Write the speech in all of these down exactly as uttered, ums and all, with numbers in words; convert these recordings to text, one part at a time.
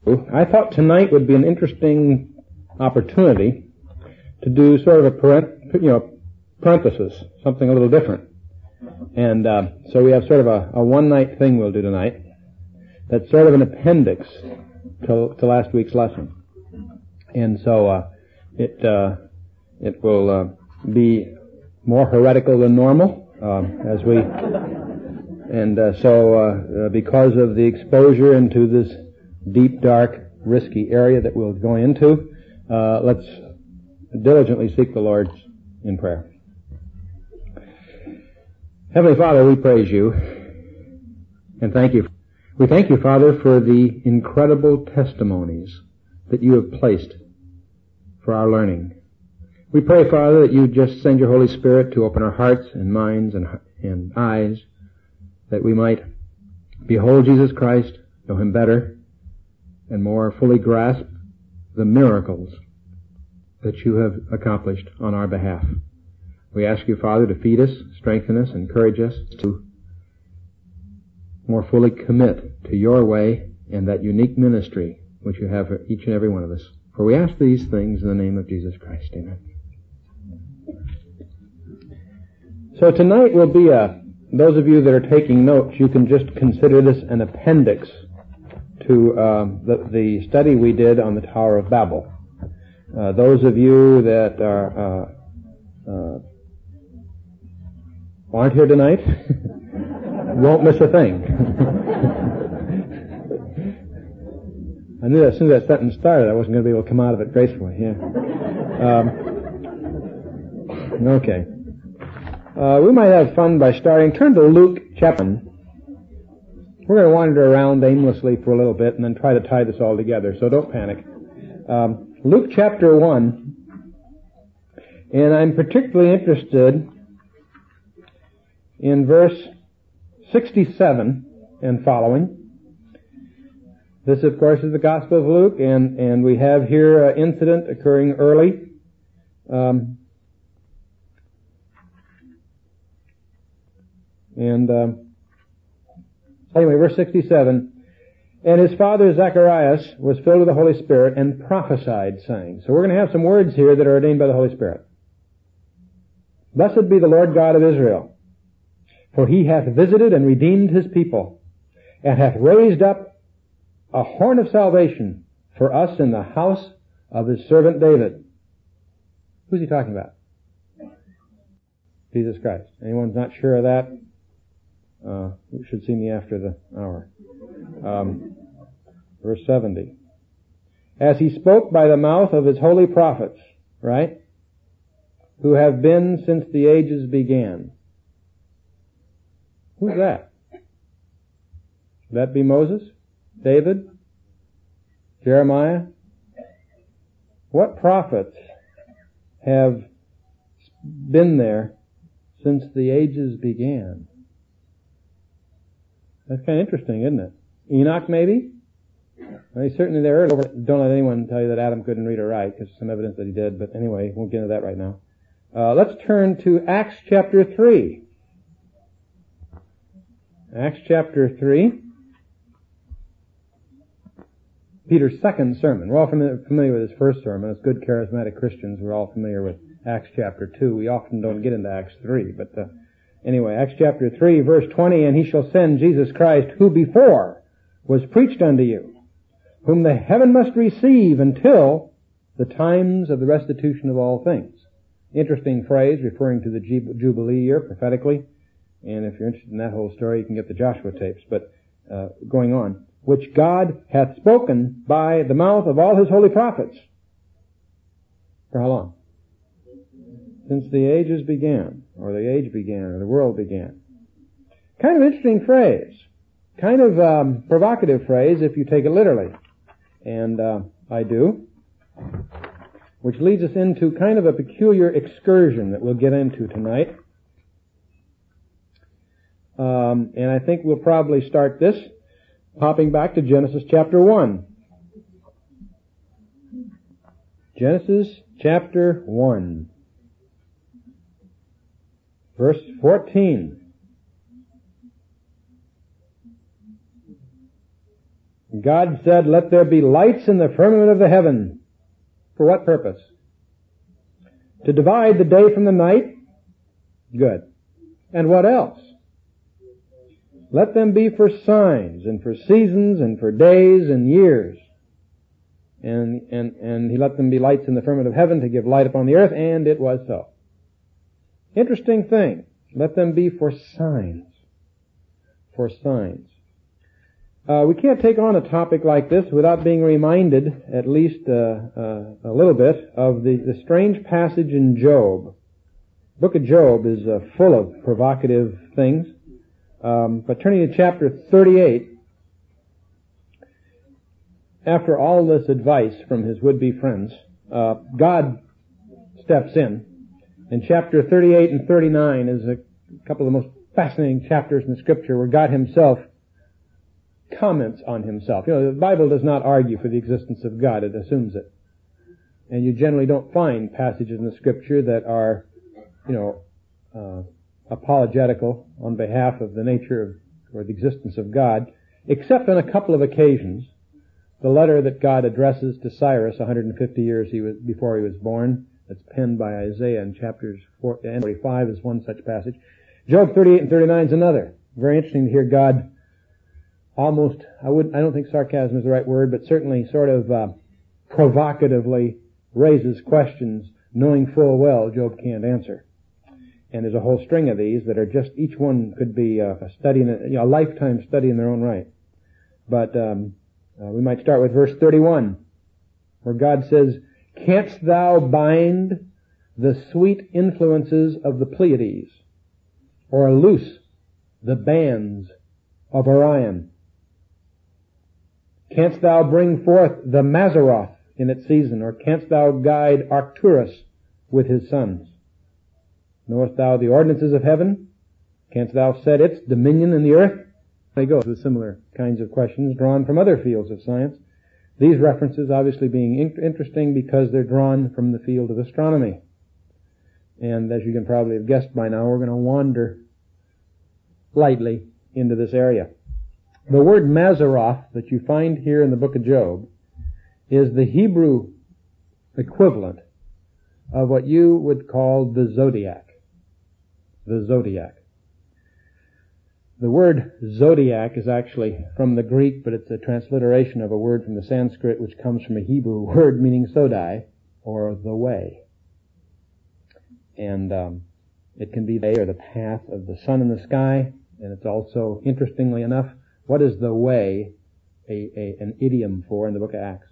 I thought tonight would be an interesting opportunity to do sort of a parent, you know, parenthesis, something a little different. And uh, so we have sort of a, a one-night thing we'll do tonight that's sort of an appendix to, to last week's lesson. And so uh, it uh, it will uh, be more heretical than normal uh, as we, and uh, so uh, uh, because of the exposure into this deep, dark, risky area that we'll go into, uh, let's diligently seek the Lord in prayer. Heavenly Father, we praise you and thank you. We thank you, Father, for the incredible testimonies that you have placed for our learning. We pray, Father, that you just send your Holy Spirit to open our hearts and minds and, and eyes, that we might behold Jesus Christ, know him better, and more fully grasp the miracles that you have accomplished on our behalf. We ask you, Father, to feed us, strengthen us, encourage us to more fully commit to your way and that unique ministry which you have for each and every one of us. For we ask these things in the name of Jesus Christ. Amen. So tonight will be a, those of you that are taking notes, you can just consider this an appendix to uh, the, the study we did on the Tower of Babel. Uh, those of you that are uh, uh, aren't here tonight won't miss a thing. I knew as soon as that sentence started, I wasn't going to be able to come out of it gracefully. Yeah. Um, okay. Uh, we might have fun by starting. Turn to Luke chapter one. We're going to wander around aimlessly for a little bit and then try to tie this all together, so don't panic. Um, Luke chapter one, and I'm particularly interested in verse sixty-seven and following. This, of course, is the Gospel of Luke, and, and we have here an incident occurring early. Um, and um, anyway, verse sixty-seven. And his father Zacharias was filled with the Holy Spirit and prophesied, saying. So we're going to have some words here that are ordained by the Holy Spirit. Blessed be the Lord God of Israel, for he hath visited and redeemed his people, and hath raised up a horn of salvation for us in the house of his servant David. Who's he talking about? Jesus Christ. Anyone's not sure of that? Uh, you should see me after the hour. Um, verse seventy. As he spoke by the mouth of his holy prophets, right? Who have been since the ages began. Who's that? Would that be Moses? David? Jeremiah? What prophets have been there since the ages began? That's kind of interesting, isn't it? Enoch, maybe? Well, he's certainly there. Don't let anyone tell you that Adam couldn't read or write, because there's some evidence that he did. But anyway, won't get into that right now. Uh, let's turn to Acts chapter three. Acts chapter three. Peter's second sermon. We're all familiar with his first sermon. As good charismatic Christians, we're all familiar with Acts chapter two. We often don't get into Acts three, but uh, anyway, Acts chapter three, verse twenty, and he shall send Jesus Christ, who before was preached unto you, whom the heaven must receive until the times of the restitution of all things. Interesting phrase referring to the Jubilee year prophetically. And if you're interested in that whole story, you can get the Joshua tapes. But uh, going on. Which God hath spoken by the mouth of all his holy prophets. For how long? Since the ages began, or the age began, or the world began. Kind of interesting phrase. Kind of um, provocative phrase if you take it literally. And uh, I do. Which leads us into kind of a peculiar excursion that we'll get into tonight. Um, and I think we'll probably start this hopping back to Genesis chapter one. Genesis chapter one. Verse fourteen. God said, let there be lights in the firmament of the heaven. For what purpose? To divide the day from the night? Good. And what else? Let them be for signs and for seasons and for days and years. And, and, and he let them be lights in the firmament of heaven to give light upon the earth, and it was so. Interesting thing. Let them be for signs. For signs. Uh, we can't take on a topic like this without being reminded, at least uh, uh, a little bit, of the, the strange passage in Job. The book of Job is uh, full of provocative things. Um, but turning to chapter thirty-eight, after all this advice from his would-be friends, uh, God steps in. And chapter thirty-eight and thirty-nine is a couple of the most fascinating chapters in the Scripture where God himself comments on himself. You know, the Bible does not argue for the existence of God, it assumes it. And you generally don't find passages in the Scripture that are, you know, uh, apologetical on behalf of the nature of, or the existence of God, except on a couple of occasions. The letter that God addresses to Cyrus one hundred fifty years he was, before he was born, that's penned by Isaiah in chapters forty-five is one such passage. Job thirty-eight and thirty-nine is another. Very interesting to hear God almost, I wouldn't, I don't think sarcasm is the right word, but certainly sort of uh, provocatively raises questions knowing full well Job can't answer. And there's a whole string of these that are just, each one could be a, a study, in a, you know, a lifetime study in their own right. But um, uh, we might start with verse thirty-one, where God says, "Canst thou bind the sweet influences of the Pleiades, or loose the bands of Orion? Canst thou bring forth the Mazzaroth in its season, or canst thou guide Arcturus with his sons? Knowest thou the ordinances of heaven? Canst thou set its dominion in the earth?" They go with similar kinds of questions drawn from other fields of science. These references obviously being in- interesting because they're drawn from the field of astronomy. And as you can probably have guessed by now, we're going to wander lightly into this area. The word Mazzaroth that you find here in the book of Job is the Hebrew equivalent of what you would call the zodiac. The zodiac. The word zodiac is actually from the Greek, but it's a transliteration of a word from the Sanskrit which comes from a Hebrew word meaning sodai, or the way. And um, it can be the way or the path of the sun in the sky, and it's also, interestingly enough, what is the way a, a, an idiom for in the book of Acts?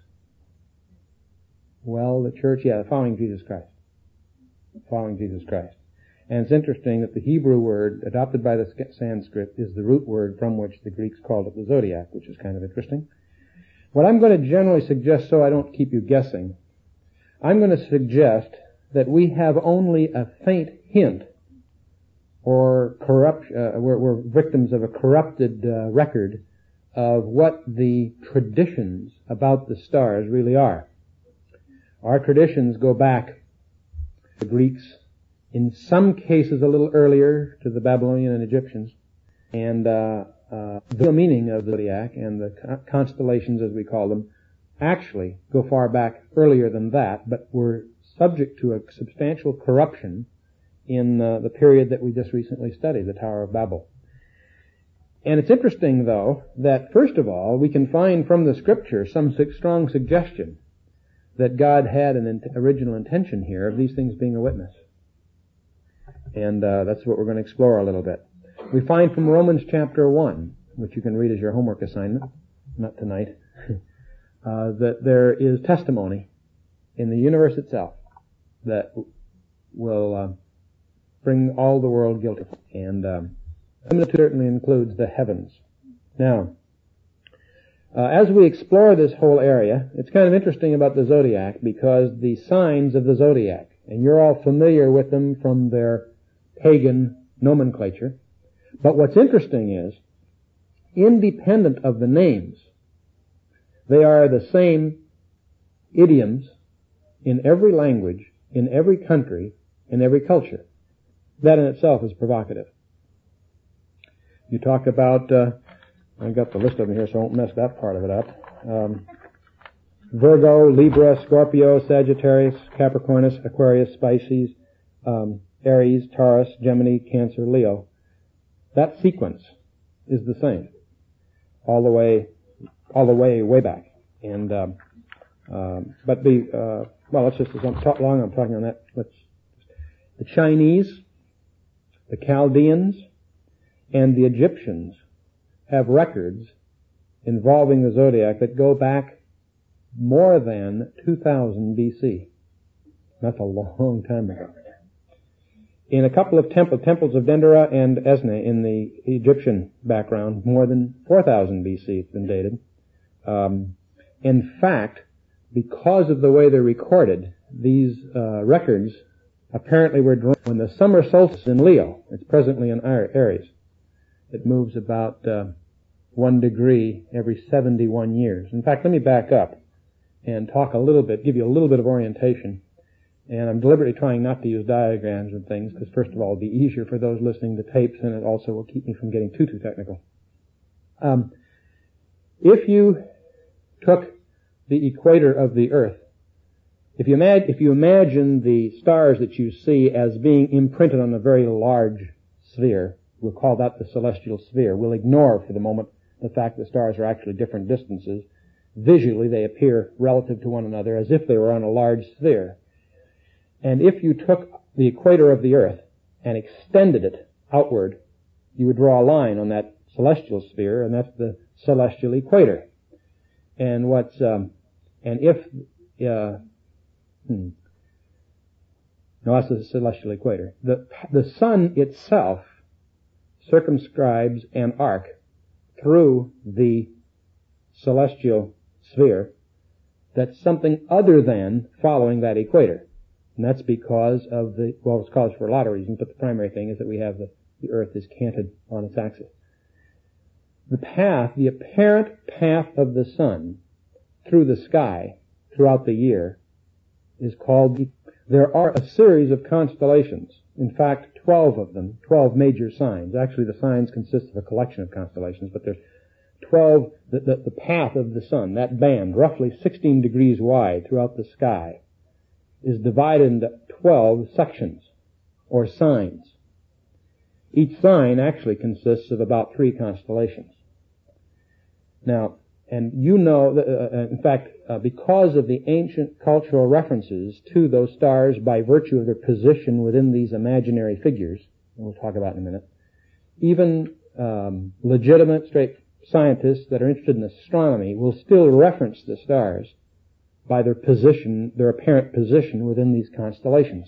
Well, the church, yeah, following Jesus Christ. Following Jesus Christ. And it's interesting that the Hebrew word adopted by the Sanskrit is the root word from which the Greeks called it the zodiac, which is kind of interesting. What I'm going to generally suggest, so I don't keep you guessing, I'm going to suggest that we have only a faint hint or corrupt, uh, we're, we're victims of a corrupted uh, record of what the traditions about the stars really are. Our traditions go back to the Greeks, in some cases a little earlier to the Babylonian and Egyptians, and uh, uh, the meaning of the zodiac and the constellations, as we call them, actually go far back earlier than that, but were subject to a substantial corruption in uh, the period that we just recently studied, the Tower of Babel. And it's interesting, though, that first of all, we can find from the Scripture some su- strong suggestion that God had an in- original intention here of these things being a witness. And uh, that's what we're going to explore a little bit. We find from Romans chapter one, which you can read as your homework assignment, not tonight, uh, that there is testimony in the universe itself that will uh, bring all the world guilty. And um, it certainly includes the heavens. Now, uh, as we explore this whole area, it's kind of interesting about the zodiac because the signs of the zodiac, and you're all familiar with them from their pagan nomenclature, but what's interesting is, independent of the names, they are the same idioms in every language, in every country, in every culture. That in itself is provocative. You talk about, uh, I've got the list of them here so I won't mess that part of it up. um, Virgo, Libra, Scorpio, Sagittarius, Capricornus, Aquarius, Pisces, um, Aries, Taurus, Gemini, Cancer, Leo. That sequence is the same all the way, all the way, way back. And um, um, but the uh, well, let's just as I'm talk long. I'm talking on that. Let's the Chinese, the Chaldeans, and the Egyptians have records involving the zodiac that go back more than two thousand B C. That's a long time ago. In a couple of temple, temples of Dendera and Esne in the Egyptian background, more than four thousand B C it's been dated. Um, in fact, because of the way they're recorded, these uh, records apparently were drawn when the summer solstice in Leo. It's presently in Aries. It moves about uh, one degree every seventy-one years. In fact, let me back up and talk a little bit, give you a little bit of orientation. And I'm deliberately trying not to use diagrams and things, because first of all, it'll be easier for those listening to tapes, and it also will keep me from getting too, too technical. Um, if you took the equator of the Earth, if you, imag- if you imagine the stars that you see as being imprinted on a very large sphere, we'll call that the celestial sphere. We'll ignore for the moment the fact that stars are actually different distances. Visually, they appear relative to one another as if they were on a large sphere. And if you took the equator of the Earth and extended it outward, you would draw a line on that celestial sphere, and that's the celestial equator. And what's um, and if uh, hmm, no, that's the celestial equator. The the sun itself circumscribes an arc through the celestial sphere that's something other than following that equator. And that's because of the, well, it's caused for a lot of reasons, but the primary thing is that we have the, the Earth is canted on its axis. The path, the apparent path of the sun through the sky throughout the year is called, there are a series of constellations. In fact, twelve of them, twelve major signs. Actually, the signs consist of a collection of constellations, but there's twelve, the, the, the path of the sun, that band, roughly sixteen degrees wide throughout the sky, is divided into twelve sections, or signs. Each sign actually consists of about three constellations. Now, and you know, uh, in fact, uh, because of the ancient cultural references to those stars by virtue of their position within these imaginary figures, and we'll talk about in a minute, even um, legitimate, straight scientists that are interested in astronomy will still reference the stars by their position, their apparent position within these constellations.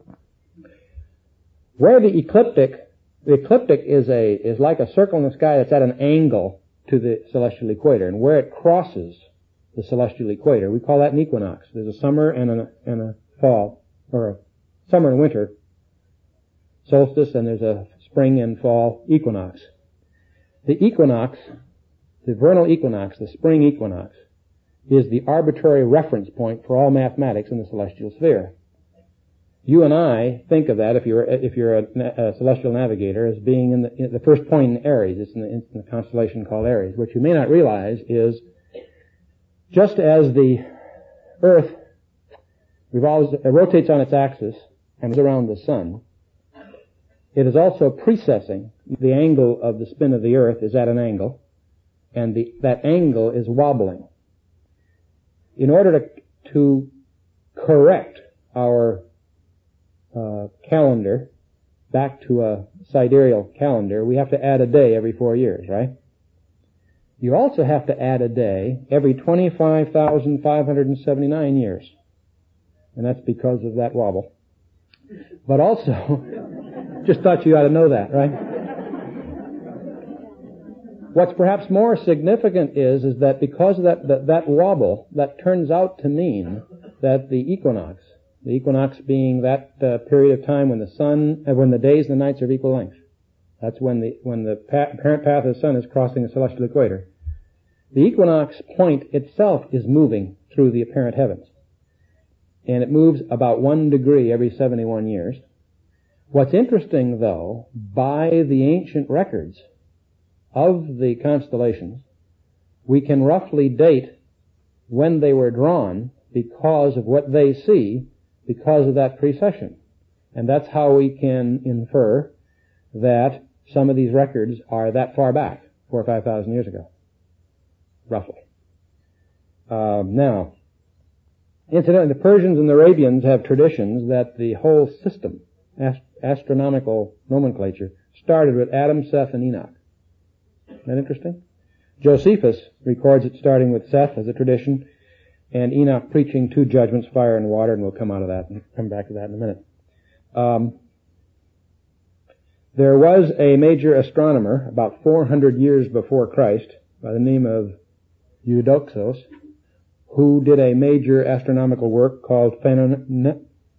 Where the ecliptic, the ecliptic is a, is like a circle in the sky that's at an angle to the celestial equator, and where it crosses the celestial equator, we call that an equinox. There's a summer and a, and a fall, or a summer and winter solstice, and there's a spring and fall equinox. The equinox, the vernal equinox, the spring equinox, is the arbitrary reference point for all mathematics in the celestial sphere. You and I think of that, if you're if you're a, a celestial navigator, as being in the, in the first point in Aries. It's in the, in the constellation called Aries. What you may not realize is, just as the Earth revolves, uh, rotates on its axis and is around the sun, it is also precessing. The angle of the spin of the Earth is at an angle, and the, that angle is wobbling. In order to, to correct our uh, calendar back to a sidereal calendar, we have to add a day every four years, right? You also have to add a day every twenty-five thousand five hundred seventy-nine years. And that's because of that wobble. But also, just thought you ought to know that, right? What's perhaps more significant is, is that because of that, that, that wobble, that turns out to mean that the equinox, the equinox being that uh, period of time when the sun, uh, when the days and the nights are of equal length. That's when the, when the pa- apparent path of the sun is crossing the celestial equator. The equinox point itself is moving through the apparent heavens. And it moves about one degree every seventy-one years. What's interesting, though, by the ancient records of the constellations, we can roughly date when they were drawn because of what they see, because of that precession. And that's how we can infer that some of these records are that far back, four or five thousand years ago, roughly. Uh, now, incidentally, the Persians and the Arabians have traditions that the whole system, ast- astronomical nomenclature, started with Adam, Seth, and Enoch. Isn't that interesting? Josephus records it starting with Seth as a tradition, and Enoch preaching two judgments, fire and water, and we'll come out of that and come back to that in a minute. Um, there was a major astronomer about four hundred years before Christ by the name of Eudoxus, who did a major astronomical work called Phenomena,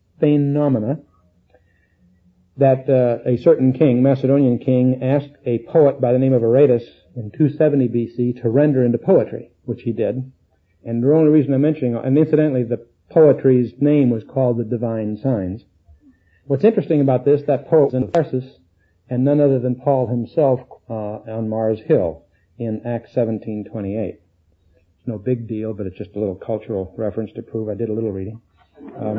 that uh, a certain king, Macedonian king, asked a poet by the name of Aratus in two seventy B C to render into poetry, which he did. And the only reason I'm mentioning, and incidentally, the poetry's name was called the Divine Signs. What's interesting about this, that poet was in Tarsus, and none other than Paul himself uh, on Mars Hill in Acts seventeen twenty-eight. It's no big deal, but it's just a little cultural reference to prove I did a little reading. Um,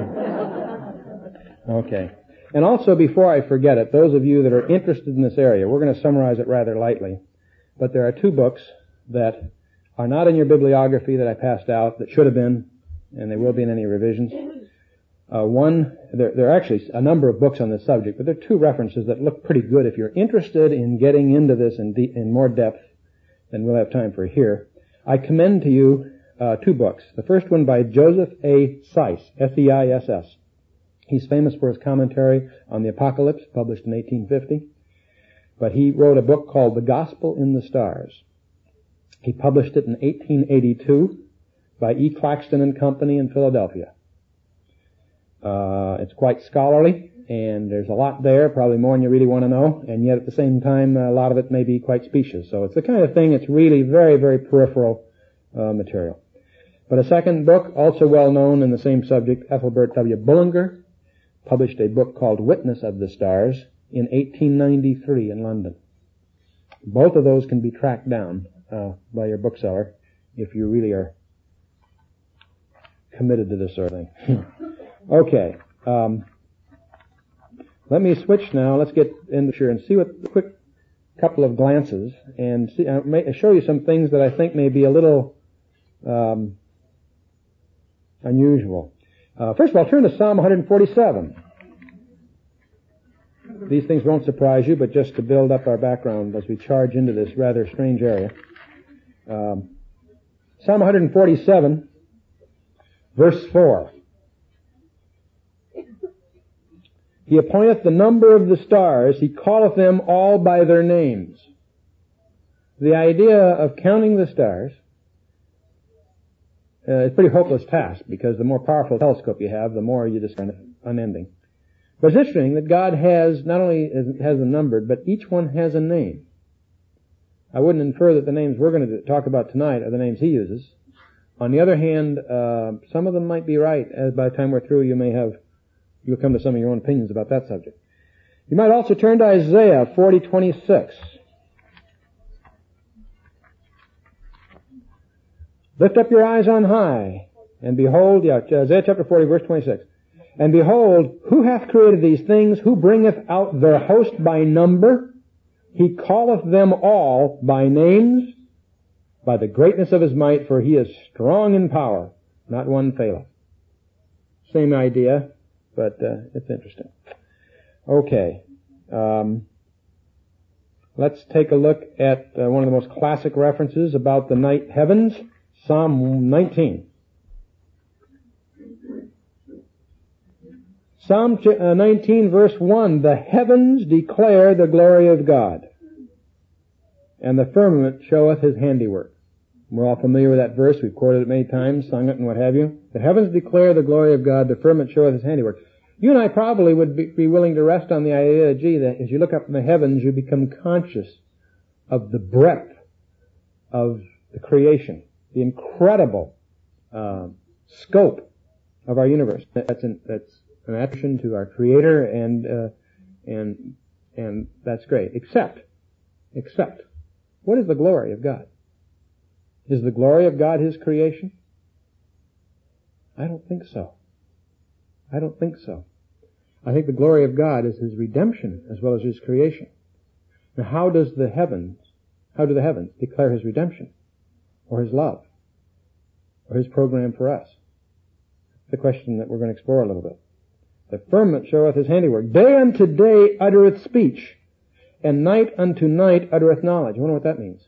okay. And also, before I forget it, those of you that are interested in this area, we're going to summarize it rather lightly, but there are two books that are not in your bibliography that I passed out that should have been, and they will be in any revisions. Uh, one, there, there are actually a number of books on this subject, but there are two references that look pretty good. If you're interested in getting into this in, de- in more depth than we'll have time for here, I commend to you uh, two books. The first one by Joseph A. Seiss, S E I S S. He's famous for his commentary on the Apocalypse, published in eighteen fifty. But he wrote a book called The Gospel in the Stars. He published it in eighteen eighty-two by E. Claxton and Company in Philadelphia. Uh, it's quite scholarly, and there's a lot there, probably more than you really want to know, and yet at the same time, a lot of it may be quite specious. So it's the kind of thing, it's really very, very peripheral uh, material. But a second book, also well known in the same subject, Ethelbert W. Bullinger, published a book called Witness of the Stars in eighteen ninety-three in London. Both of those can be tracked down uh, by your bookseller if you really are committed to this sort of thing. Okay. Um, let me switch now. Let's get into here and see what a quick couple of glances and see, uh, may, show you some things that I think may be a little um, unusual. Uh, first of all, turn to Psalm one forty-seven. These things won't surprise you, but just to build up our background as we charge into this rather strange area. Um, Psalm one forty-seven, verse four. He appointeth the number of the stars, he calleth them all by their names. The idea of counting the stars uh, is a pretty hopeless task, because the more powerful telescope you have, the more you discern it unending. But it's interesting that God has, not only has them numbered, but each one has a name. I wouldn't infer that the names we're going to talk about tonight are the names he uses. On the other hand, uh, some of them might be right, as by the time we're through you may have You'll come to some of your own opinions about that subject. You might also turn to Isaiah forty twenty-six. Lift up your eyes on high, and behold, yeah, Isaiah chapter forty, verse twenty-six. And behold, who hath created these things? Who bringeth out their host by number? He calleth them all by names, by the greatness of his might, for he is strong in power. Not one faileth. Same idea. But uh, it's interesting. Okay. Um, let's take a look at uh, one of the most classic references about the night heavens, Psalm nineteen. Psalm nineteen, verse one, the heavens declare the glory of God, and the firmament showeth his handiwork. We're all familiar with that verse. We've quoted it many times, sung it, and what have you. The heavens declare the glory of God, the firmament showeth his handiwork. You and I probably would be, be willing to rest on the idea, gee, that as you look up in the heavens, you become conscious of the breadth of the creation, the incredible uh, scope of our universe. That's an, that's an attribution to our Creator, and uh, and and that's great. Except, except, what is the glory of God? Is the glory of God his creation? I don't think so. I don't think so. I think the glory of God is His redemption as well as His creation. Now how does the heavens, how do the heavens declare His redemption? Or His love? Or His program for us? That's the question that we're going to explore a little bit. The firmament showeth His handiwork. Day unto day uttereth speech, and night unto night uttereth knowledge. I wonder what that means.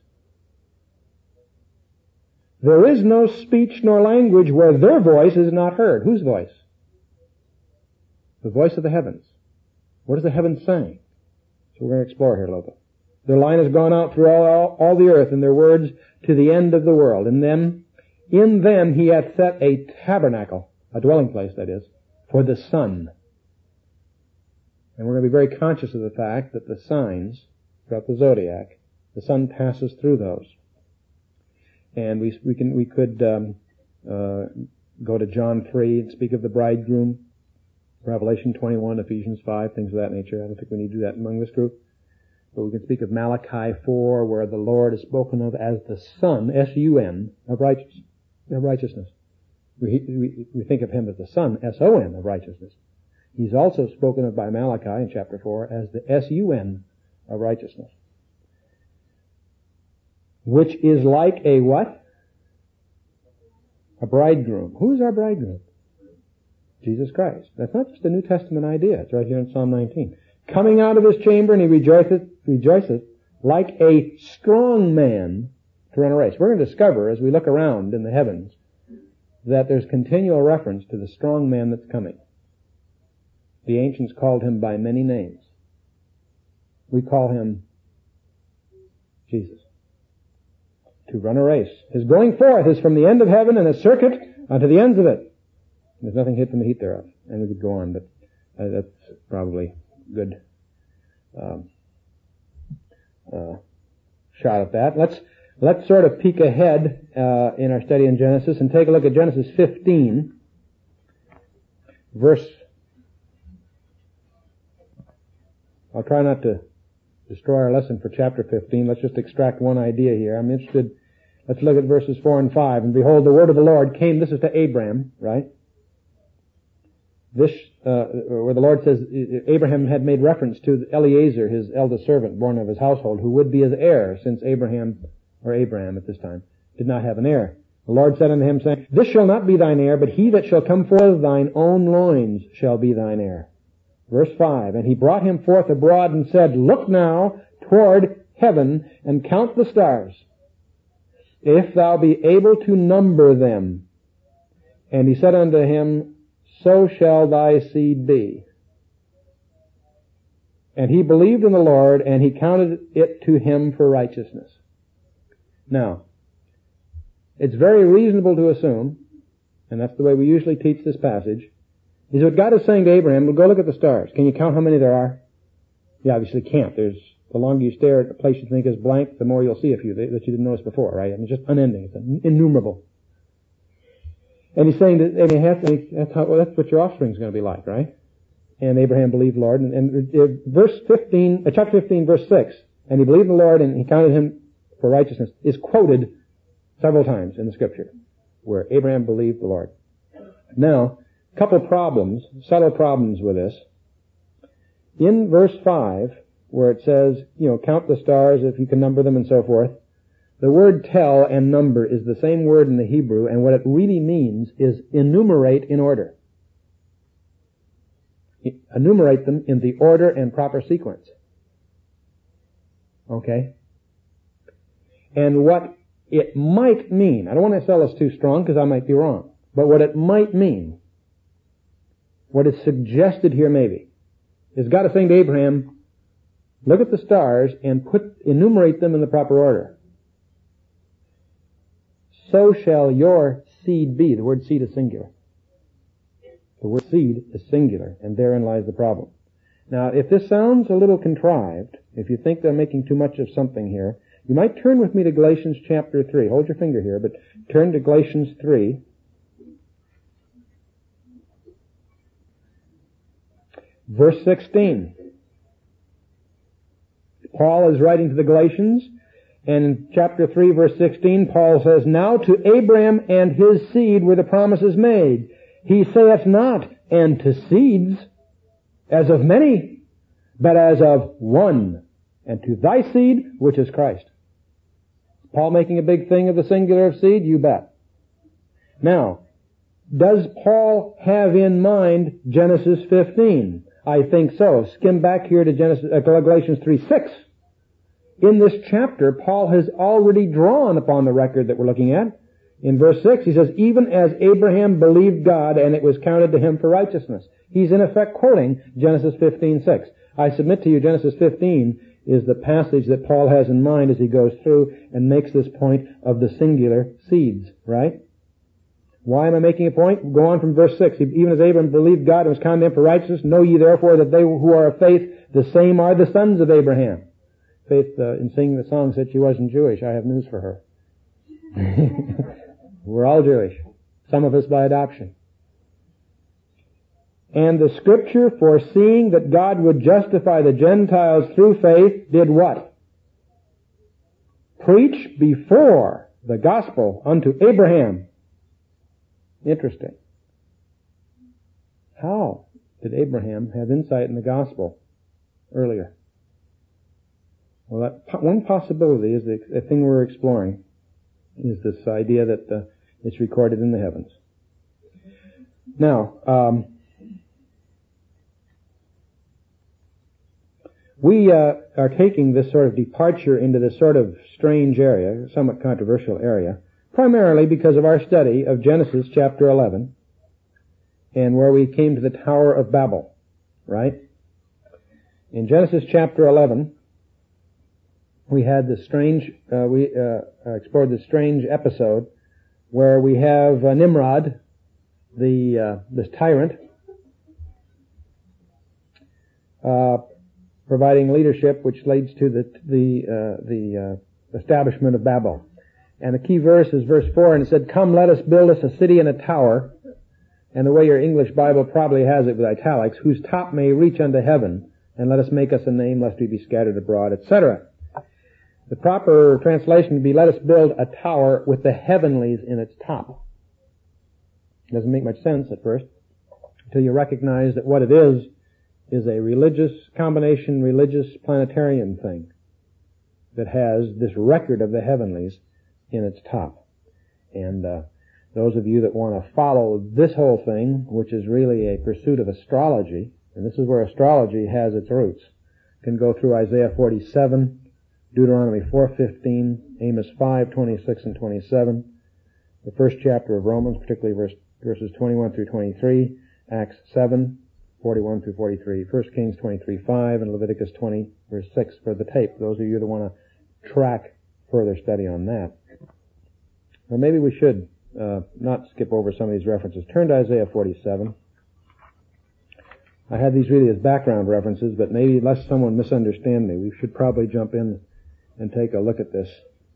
There is no speech nor language where their voice is not heard. Whose voice? The voice of the heavens. What is the heavens saying? So we're going to explore here a little bit. Their line has gone out through all, all, all the earth, and their words to the end of the world. And them, in them He hath set a tabernacle, a dwelling place, that is, for the sun. And we're going to be very conscious of the fact that the signs throughout the zodiac, the sun passes through those. And we we can we could um, uh, go to John three and speak of the bridegroom, Revelation twenty-one, Ephesians five, things of that nature. I don't think we need to do that among this group. But we can speak of Malachi four, where the Lord is spoken of as the Son, S U N, of righteousness. Of righteousness. We, we, we think of Him as the Son, S O N, of righteousness. He's also spoken of by Malachi in chapter four as the S U N of righteousness. Which is like a what? A bridegroom. Who's our bridegroom? Jesus Christ. That's not just a New Testament idea. It's right here in Psalm nineteen. Coming out of his chamber, and he rejoiceth, rejoiceth like a strong man to run a race. We're going to discover, as we look around in the heavens, that there's continual reference to the strong man that's coming. The ancients called Him by many names. We call Him Jesus. To run a race. His going forth is from the end of heaven and a circuit unto the ends of it. There's nothing hid from the heat thereof. And we could go on, but uh, that's probably good um, uh, shot at that. Let's let's sort of peek ahead uh, in our study in Genesis and take a look at Genesis fifteen, verse. I'll try not to destroy our lesson for chapter fifteen. Let's just extract one idea here. I'm interested. Let's look at verses four and five. And behold, the word of the Lord came. This is to Abraham, right? This, uh, where the Lord says Abraham had made reference to Eliezer, his eldest servant, born of his household, who would be his heir, since Abraham, or Abraham at this time, did not have an heir. The Lord said unto him, saying, This shall not be thine heir, but he that shall come forth of thine own loins shall be thine heir. Verse five, And he brought him forth abroad and said, Look now toward heaven and count the stars, if thou be able to number them. And he said unto him, So shall thy seed be. And he believed in the Lord, and he counted it to him for righteousness. Now, it's very reasonable to assume, and that's the way we usually teach this passage, is what God is saying to Abraham, well, go look at the stars. Can you count how many there are? You obviously can't. There's, the longer you stare at a place you think is blank, the more you'll see a few that you didn't notice before, right? I mean, it's just unending. It's innumerable. And he's saying that, and he has, and he, that's, how, well, that's what your offspring is going to be like, right? And Abraham believed the Lord. And, and uh, verse fifteen, uh, chapter fifteen, verse six, and he believed the Lord, and he counted him for righteousness, is quoted several times in the Scripture, where Abraham believed the Lord. Now, a couple problems, subtle problems with this. In verse five, where it says, you know, count the stars if you can number them and so forth, the word tell and number is the same word in the Hebrew, and what it really means is enumerate in order. Enumerate them in the order and proper sequence. Okay? And what it might mean, I don't want to sell this too strong because I might be wrong, but what it might mean, what is suggested here maybe, is God is saying to Abraham, look at the stars and put, enumerate them in the proper order. So shall your seed be. The word seed is singular. The word seed is singular, and therein lies the problem. Now, if this sounds a little contrived, if you think they're making too much of something here, you might turn with me to Galatians chapter three. Hold your finger here, but turn to Galatians three. Verse sixteen. Paul is writing to the Galatians, and in chapter three, verse sixteen, Paul says, Now to Abraham and his seed were the promises made. He saith not, and to seeds, as of many, but as of one, and to thy seed, which is Christ. Paul making a big thing of the singular of seed? You bet. Now, does Paul have in mind Genesis fifteen? I think so. Skim back here to Genesis, uh, Galatians three six. In this chapter, Paul has already drawn upon the record that we're looking at. In verse six, he says, even as Abraham believed God, and it was counted to him for righteousness. He's in effect quoting Genesis fifteen six. I submit to you, Genesis fifteen is the passage that Paul has in mind as he goes through and makes this point of the singular seeds, right? Why am I making a point? Go on from verse six. Even as Abraham believed God and was counted to him for righteousness, know ye therefore that they who are of faith, the same are the sons of Abraham. Faith, uh, in singing the song, said she wasn't Jewish. I have news for her. We're all Jewish. Some of us by adoption. And the Scripture, foreseeing that God would justify the Gentiles through faith, did what? Preach before the gospel unto Abraham. Interesting. How did Abraham have insight in the gospel earlier? Well, that one possibility is the, the thing we're exploring, is this idea that uh, it's recorded in the heavens. Now, um, we uh, are taking this sort of departure into this sort of strange area, somewhat controversial area, primarily because of our study of Genesis chapter eleven, and where we came to the Tower of Babel, right? In Genesis chapter eleven, we had this strange, uh, we uh, explored this strange episode where we have uh, Nimrod, the uh, this tyrant, uh, providing leadership, which leads to the the uh, the uh, establishment of Babel. And the key verse is verse four, and it said, "Come, let us build us a city and a tower," and the way your English Bible probably has it with italics, "whose top may reach unto heaven, and let us make us a name, lest we be scattered abroad," et cetera. The proper translation would be, "Let us build a tower with the heavenlies in its top." It doesn't make much sense at first, until you recognize that what it is, is a religious combination, religious planetarian thing that has this record of the heavenlies in its top. And uh, those of you that want to follow this whole thing, which is really a pursuit of astrology, and this is where astrology has its roots, can go through Isaiah forty-seven, Deuteronomy four fifteen, Amos five twenty-six and twenty-seven, the first chapter of Romans, particularly verse, verses twenty-one through twenty-three, Acts seven, forty-one through forty-three, First Kings twenty-three five, and Leviticus twenty, verse six for the tape. Those of you that want to track further study on that. Well, maybe we should uh, not skip over some of these references. Turn to Isaiah forty-seven. I had these really as background references, but maybe lest someone misunderstand me, we should probably jump in and take a look at this.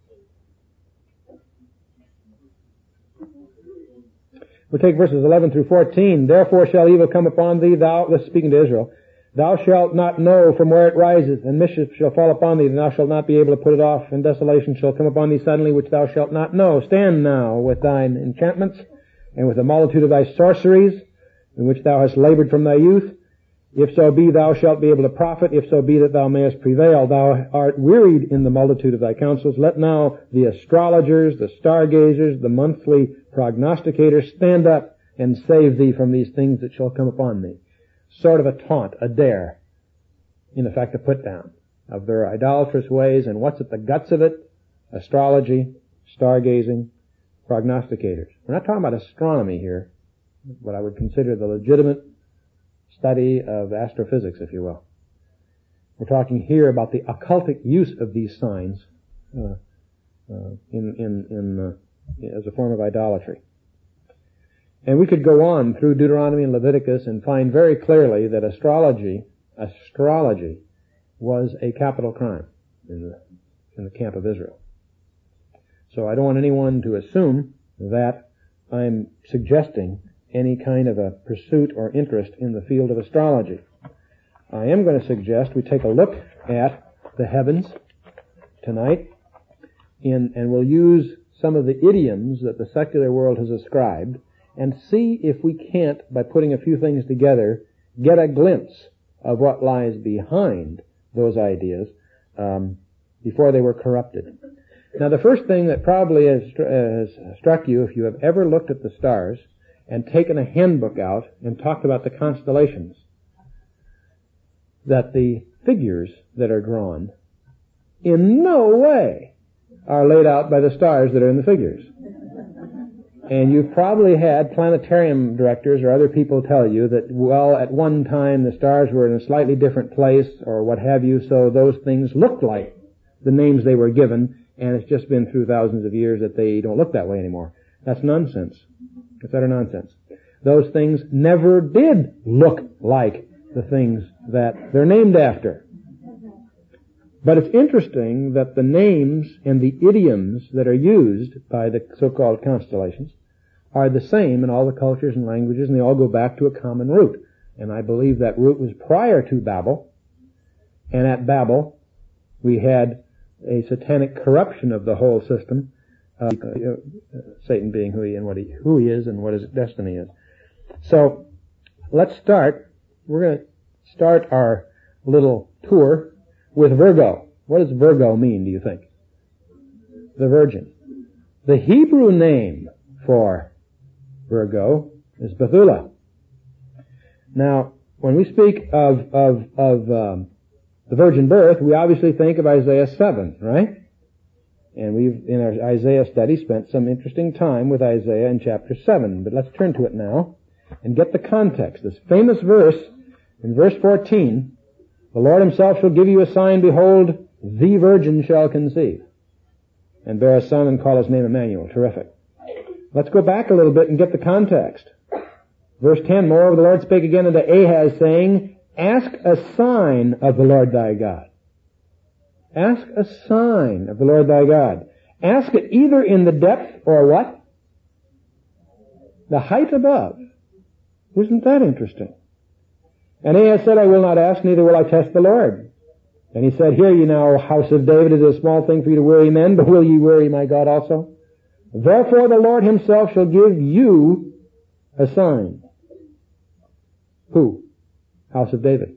We'll take verses eleven through fourteen. "Therefore shall evil come upon thee, thou," this is speaking to Israel, "thou shalt not know from where it riseth, and mischief shall fall upon thee, and thou shalt not be able to put it off, and desolation shall come upon thee suddenly, which thou shalt not know. Stand now with thine enchantments, and with the multitude of thy sorceries, in which thou hast labored from thy youth. If so be thou shalt be able to profit, if so be that thou mayest prevail. Thou art wearied in the multitude of thy counsels. Let now the astrologers, the stargazers, the monthly prognosticators stand up and save thee from these things that shall come upon thee." Sort of a taunt, a dare, in effect a put down of their idolatrous ways, and what's at the guts of it? Astrology, stargazing, prognosticators. We're not talking about astronomy here, what I would consider the legitimate study of astrophysics, if you will. We're talking here about the occultic use of these signs uh, uh, in in, in uh, as a form of idolatry. And we could go on through Deuteronomy and Leviticus and find very clearly that astrology, astrology, was a capital crime in the in the camp of Israel. So I don't want anyone to assume that I'm suggesting any kind of a pursuit or interest in the field of astrology. I am going to suggest we take a look at the heavens tonight, in, and we'll use some of the idioms that the secular world has ascribed, and see if we can't, by putting a few things together, get a glimpse of what lies behind those ideas um, before they were corrupted. Now, the first thing that probably has, has struck you, if you have ever looked at the stars and taken a handbook out and talked about the constellations, that the figures that are drawn in no way are laid out by the stars that are in the figures. And you've probably had planetarium directors or other people tell you that, well, at one time the stars were in a slightly different place or what have you, so those things looked like the names they were given, and it's just been through thousands of years that they don't look that way anymore. That's nonsense. It's utter nonsense. Those things never did look like the things that they're named after. But it's interesting that the names and the idioms that are used by the so-called constellations are the same in all the cultures and languages, and they all go back to a common root. And I believe that root was prior to Babel, and at Babel we had a satanic corruption of the whole system, uh, uh, Satan being who he and what he who he is and what his destiny is. So let's start. We're going to start our little tour with Virgo. What does Virgo mean, do you think? The Virgin. The Hebrew name for Virgo is Bethula. Now, when we speak of of of um, the virgin birth, we obviously think of Isaiah seven, right? And we've, in our Isaiah study, spent some interesting time with Isaiah in chapter seven. But let's turn to it now and get the context. This famous verse, in verse fourteen, the Lord himself shall give you a sign, behold, the virgin shall conceive, and bear a son, and call his name Emmanuel. Terrific. Let's go back a little bit and get the context. Verse ten, moreover the Lord spake again unto Ahaz, saying, ask a sign of the Lord thy God. Ask a sign of the Lord thy God. Ask it either in the depth or what? The height above. Isn't that interesting? And Ahaz said, I will not ask, neither will I test the Lord. And he said, hear ye now, house of David, it is a small thing for you to weary men, but will ye weary my God also? Therefore the Lord himself shall give you a sign. Who? House of David.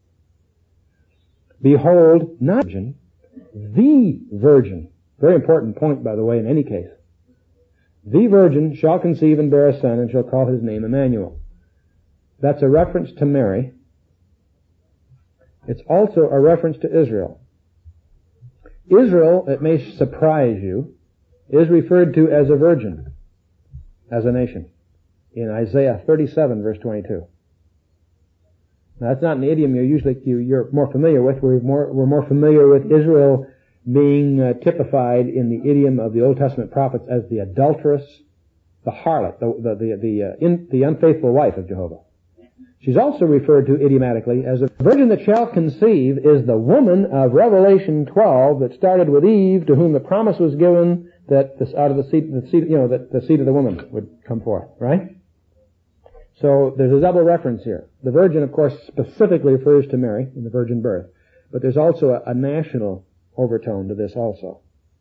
Behold, not virgin, the virgin. Very important point, by the way, in any case. The virgin shall conceive and bear a son, and shall call his name Emmanuel. That's a reference to Mary. It's also a reference to Israel. Israel, it may surprise you, is referred to as a virgin, as a nation, in Isaiah thirty-seven, verse twenty-two. Now, that's not an idiom you're usually you, you're more familiar with. We're more we're more familiar with Israel being uh, typified in the idiom of the Old Testament prophets as the adulteress, the harlot, the the the the, uh, in, the unfaithful wife of Jehovah. She's also referred to idiomatically as the virgin that shall conceive is the woman of Revelation twelve that started with Eve, to whom the promise was given that this, out of the seed, the seed, you know, that the seed of the woman would come forth, right? So there's a double reference here. The virgin, of course, specifically refers to Mary in the virgin birth, but there's also a, a national overtone to this also.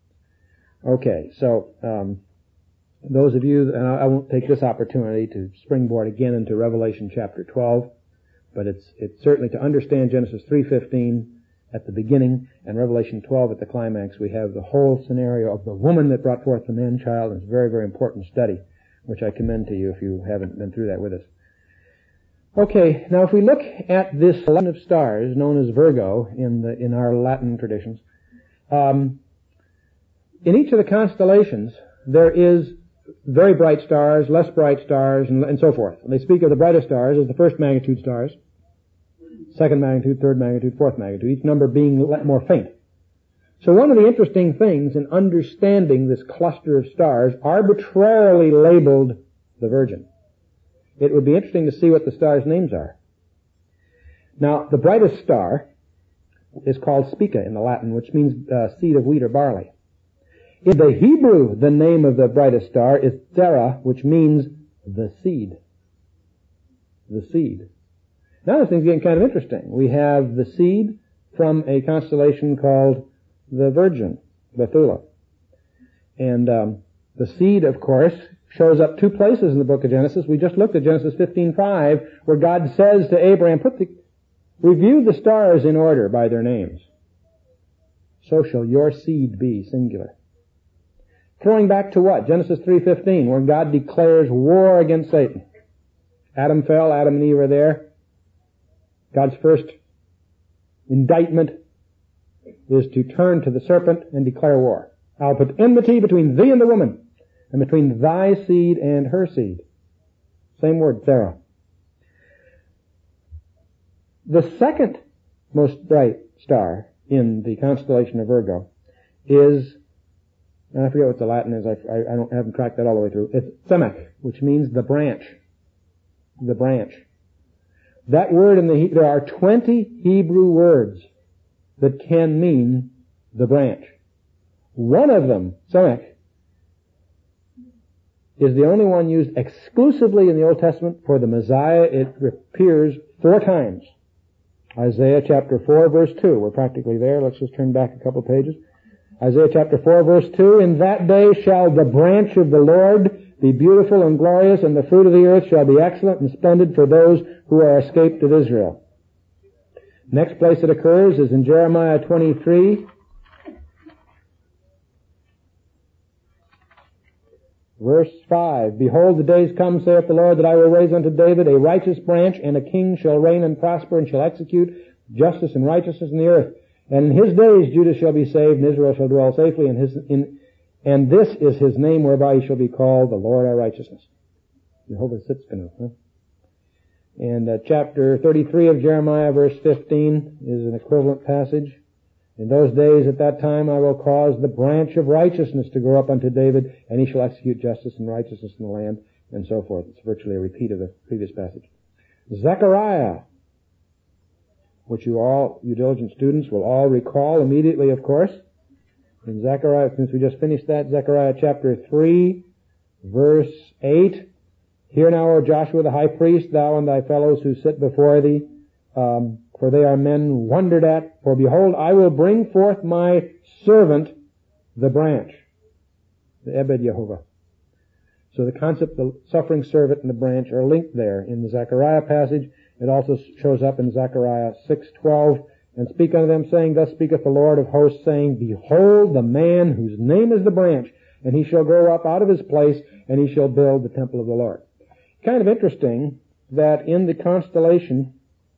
Okay, so um, those of you, and I won't take this opportunity to springboard again into Revelation chapter twelve, but it's it's certainly to understand Genesis three fifteen at the beginning and Revelation twelve at the climax. We have the whole scenario of the woman that brought forth the man-child, and it's a very, very important study, which I commend to you if you haven't been through that with us. Okay, now if we look at this line of stars known as Virgo in the in our Latin traditions, um, in each of the constellations there is very bright stars, less bright stars, and, and so forth. And they speak of the brightest stars as the first magnitude stars, second magnitude, third magnitude, fourth magnitude, each number being more faint. So one of the interesting things in understanding this cluster of stars arbitrarily labeled the Virgin, it would be interesting to see what the stars' names are. Now, the brightest star is called Spica in the Latin, which means uh, seed of wheat or barley. In the Hebrew, the name of the brightest star is Zerah, which means the seed. The seed. Now this thing's getting kind of interesting. We have the seed from a constellation called the Virgin, Bethula. And um, the seed, of course, shows up two places in the book of Genesis. We just looked at Genesis fifteen five, where God says to Abraham, put the, review the stars in order by their names. So shall your seed be, singular. Throwing back to what? Genesis three fifteen, where God declares war against Satan. Adam fell, Adam and Eve are there. God's first indictment is to turn to the serpent and declare war. I'll put enmity between thee and the woman, and between thy seed and her seed. Same word, thera. The second most bright star in the constellation of Virgo is, and I forget what the Latin is, I, I, I don't I haven't tracked that all the way through. It's Semech, which means the branch. The branch. That word in the, there are twenty Hebrew words that can mean the branch. One of them, Semech, is the only one used exclusively in the Old Testament for the Messiah. It appears four times. Isaiah chapter four verse two. We're practically there. Let's just turn back a couple pages. Isaiah chapter four verse two. In that day shall the branch of the Lord be beautiful and glorious, and the fruit of the earth shall be excellent and splendid for those who are escaped of Israel. Next place it occurs is in Jeremiah twenty-three. Verse five, Behold, the days come, saith the Lord, that I will raise unto David a righteous branch, and a king shall reign and prosper, and shall execute justice and righteousness in the earth. And in his days Judah shall be saved, and Israel shall dwell safely, and his, in, and this is his name whereby he shall be called the Lord our righteousness. Jehovah Sitzkenu. Huh? And uh, chapter thirty-three of Jeremiah, verse fifteen, is an equivalent passage. In those days, at that time, I will cause the branch of righteousness to grow up unto David, and he shall execute justice and righteousness in the land, and so forth. It's virtually a repeat of the previous passage. Zechariah, which you all, you diligent students, will all recall immediately, of course. In Zechariah, since we just finished that, Zechariah chapter three, verse eight. Hear now, O Joshua the high priest, thou and thy fellows who sit before thee, um, for they are men wondered at. For behold, I will bring forth my servant, the branch, the Ebed Yehovah. So the concept of the suffering servant and the branch are linked there in the Zechariah passage. It also shows up in Zechariah six twelve. And speak unto them, saying, Thus speaketh the Lord of hosts, saying, Behold the man whose name is the branch, and he shall grow up out of his place, and he shall build the temple of the Lord. Kind of interesting that in the constellation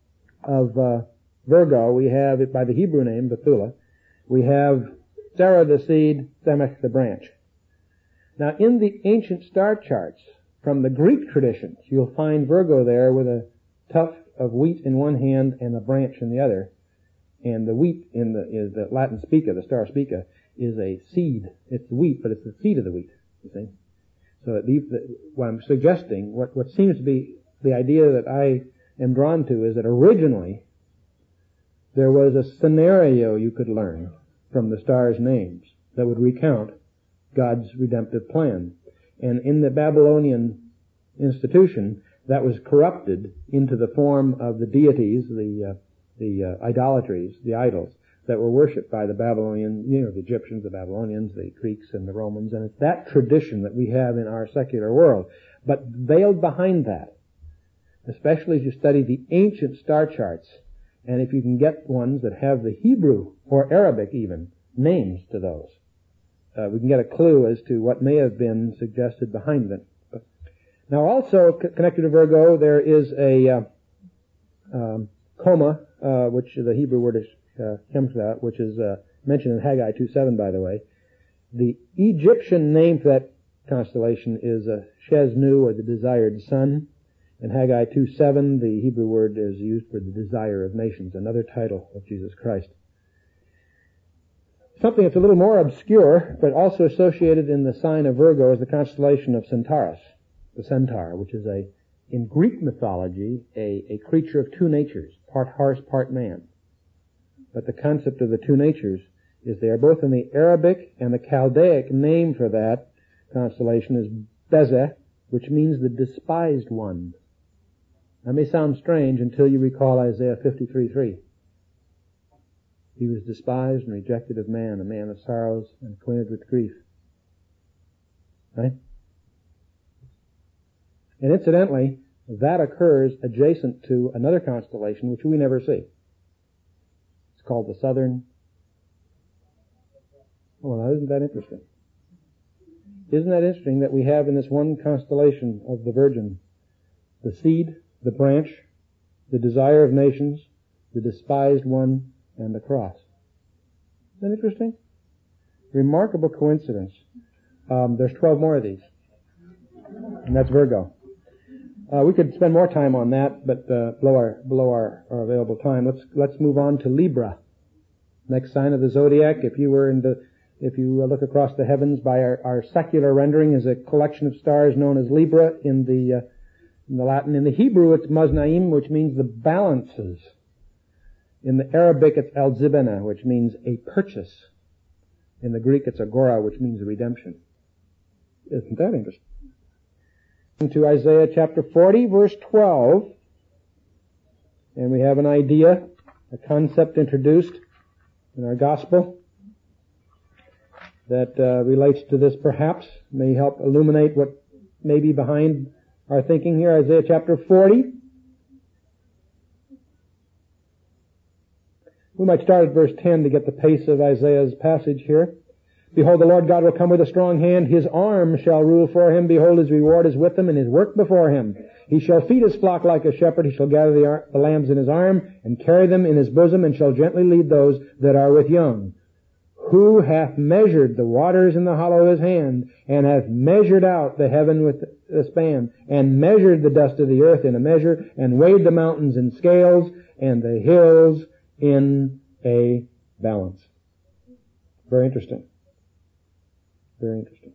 of uh, Virgo, we have it by the Hebrew name, Bethula. We have Sarah the seed, Semech the branch. Now, in the ancient star charts from the Greek traditions, you'll find Virgo there with a tuft of wheat in one hand and a branch in the other. And the wheat in the, is the Latin spica, the star spica, is a seed. It's the wheat, but it's the seed of the wheat, you see. So the, the, what I'm suggesting, what, what seems to be the idea that I am drawn to is that originally there was a scenario you could learn from the stars' names that would recount God's redemptive plan. And in the Babylonian institution, that was corrupted into the form of the deities, the uh, the uh, idolatries, the idols that were worshipped by the Babylonian, you know, the Egyptians, the Babylonians, the Greeks, and the Romans. And it's that tradition that we have in our secular world. But veiled behind that, especially as you study the ancient star charts, and if you can get ones that have the Hebrew or Arabic even names to those, uh, we can get a clue as to what may have been suggested behind them. Now, also c- connected to Virgo, there is a uh, um, coma, uh, which the Hebrew word is uh, Chemsa, which is uh, mentioned in Haggai two seven, by the way. The Egyptian name for that constellation is uh, Sheznu, or the desired sun. In Haggai two seven, the Hebrew word is used for the desire of nations, another title of Jesus Christ. Something that's a little more obscure, but also associated in the sign of Virgo, is the constellation of Centaurus, the centaur, which is a, in Greek mythology, a, a creature of two natures, part horse, part man. But the concept of the two natures is there, both in the Arabic and the Chaldaic name for that constellation is Bezeh, which means the despised one. That may sound strange until you recall Isaiah fifty-three three. He was despised and rejected of man, a man of sorrows and acquainted with grief. Right? And incidentally, that occurs adjacent to another constellation which we never see. It's called the Southern. Oh, now isn't that interesting? Isn't that interesting that we have in this one constellation of the Virgin the seed, the branch, the desire of nations, the despised one, and the cross? Isn't that interesting? Remarkable coincidence. Um, there's twelve more of these. And that's Virgo. Uh, we could spend more time on that, but uh, below our below our, our available time, let's let's move on to Libra, next sign of the zodiac. If you were in the if you look across the heavens, by our, our secular rendering, is a collection of stars known as Libra in the uh, in the Latin. In the Hebrew, it's Maznaim, which means the balances. In the Arabic, it's Al-Zibana, which means a purchase. In the Greek, it's Agora, which means redemption. Isn't that interesting? To Isaiah chapter forty, verse twelve, and we have an idea, a concept introduced in our gospel that uh, relates to this perhaps, may help illuminate what may be behind our thinking here. Isaiah chapter forty. We might start at verse ten to get the pace of Isaiah's passage here. Behold, the Lord God will come with a strong hand. His arm shall rule for him. Behold, his reward is with him, and his work before him. He shall feed his flock like a shepherd. He shall gather the, ar- the lambs in his arm, and carry them in his bosom, and shall gently lead those that are with young. Who hath measured the waters in the hollow of his hand, and hath measured out the heaven with a span, and measured the dust of the earth in a measure, and weighed the mountains in scales, and the hills in a balance. Very interesting. Very interesting.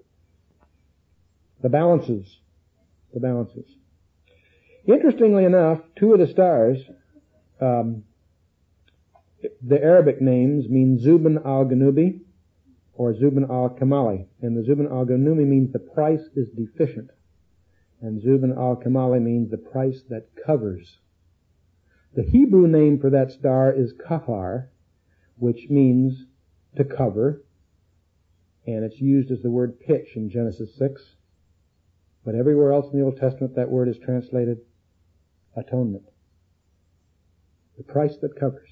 The balances. The balances. Interestingly enough, two of the stars, um, the Arabic names mean Zubin al-Ganubi or Zubin al-Kamali. And the Zubin al-Ganubi means the price is deficient. And Zubin al-Kamali means the price that covers. The Hebrew name for that star is Kafar, which means to cover. And it's used as the word pitch in Genesis six. But everywhere else in the Old Testament, that word is translated atonement. The price that covers.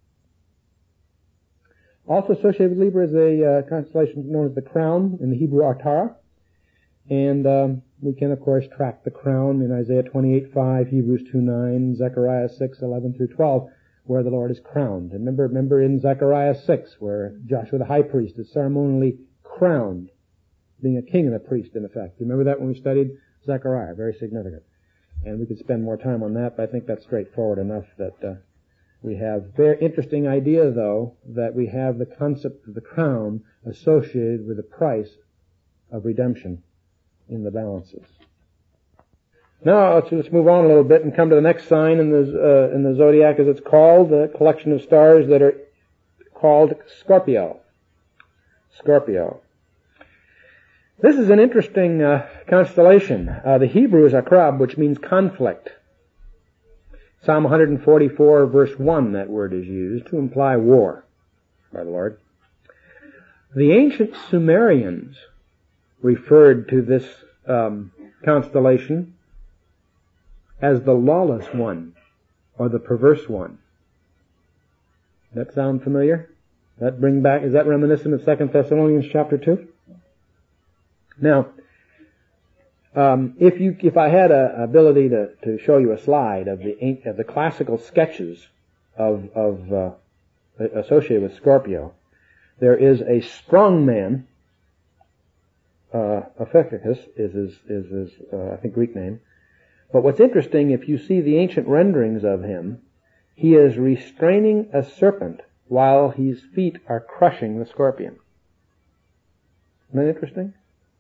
Also associated with Libra is a uh, constellation known as the Crown, in the Hebrew Atara. And um, we can, of course, track the crown in Isaiah twenty-eight five, Hebrews two nine, Zechariah six eleven through twelve, where the Lord is crowned. And remember, remember in Zechariah six, where Joshua the high priest is ceremonially crowned, being a king and a priest, in effect. Remember that when we studied Zechariah? Very significant. And we could spend more time on that, but I think that's straightforward enough that uh, we have. Very interesting idea, though, that we have the concept of the crown associated with the price of redemption in the balances. Now, let's, let's move on a little bit and come to the next sign in the, uh, in the zodiac, as it's called, the collection of stars that are called Scorpio. Scorpio. This is an interesting uh, constellation. Uh, the Hebrew is Akrab, which means conflict. Psalm one forty-four, verse one, that word is used to imply war by the Lord. The ancient Sumerians referred to this um, constellation as the lawless one, or the perverse one. Does that sound familiar? That bring back, is that reminiscent of Second Thessalonians chapter two? Now, um, if you, if I had a ability to, to show you a slide of the of the classical sketches of of uh, associated with Scorpio, there is a strong man. Uh, Ophiuchus is his is his uh, I think Greek name. But what's interesting, if you see the ancient renderings of him, he is restraining a serpent while his feet are crushing the scorpion. Isn't that interesting?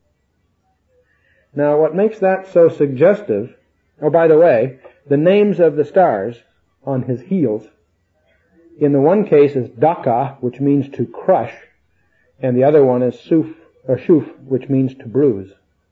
Now, what makes that so suggestive, oh, by the way, the names of the stars on his heels, in the one case is Daka, which means to crush, and the other one is Suf, or Shuf, which means to bruise.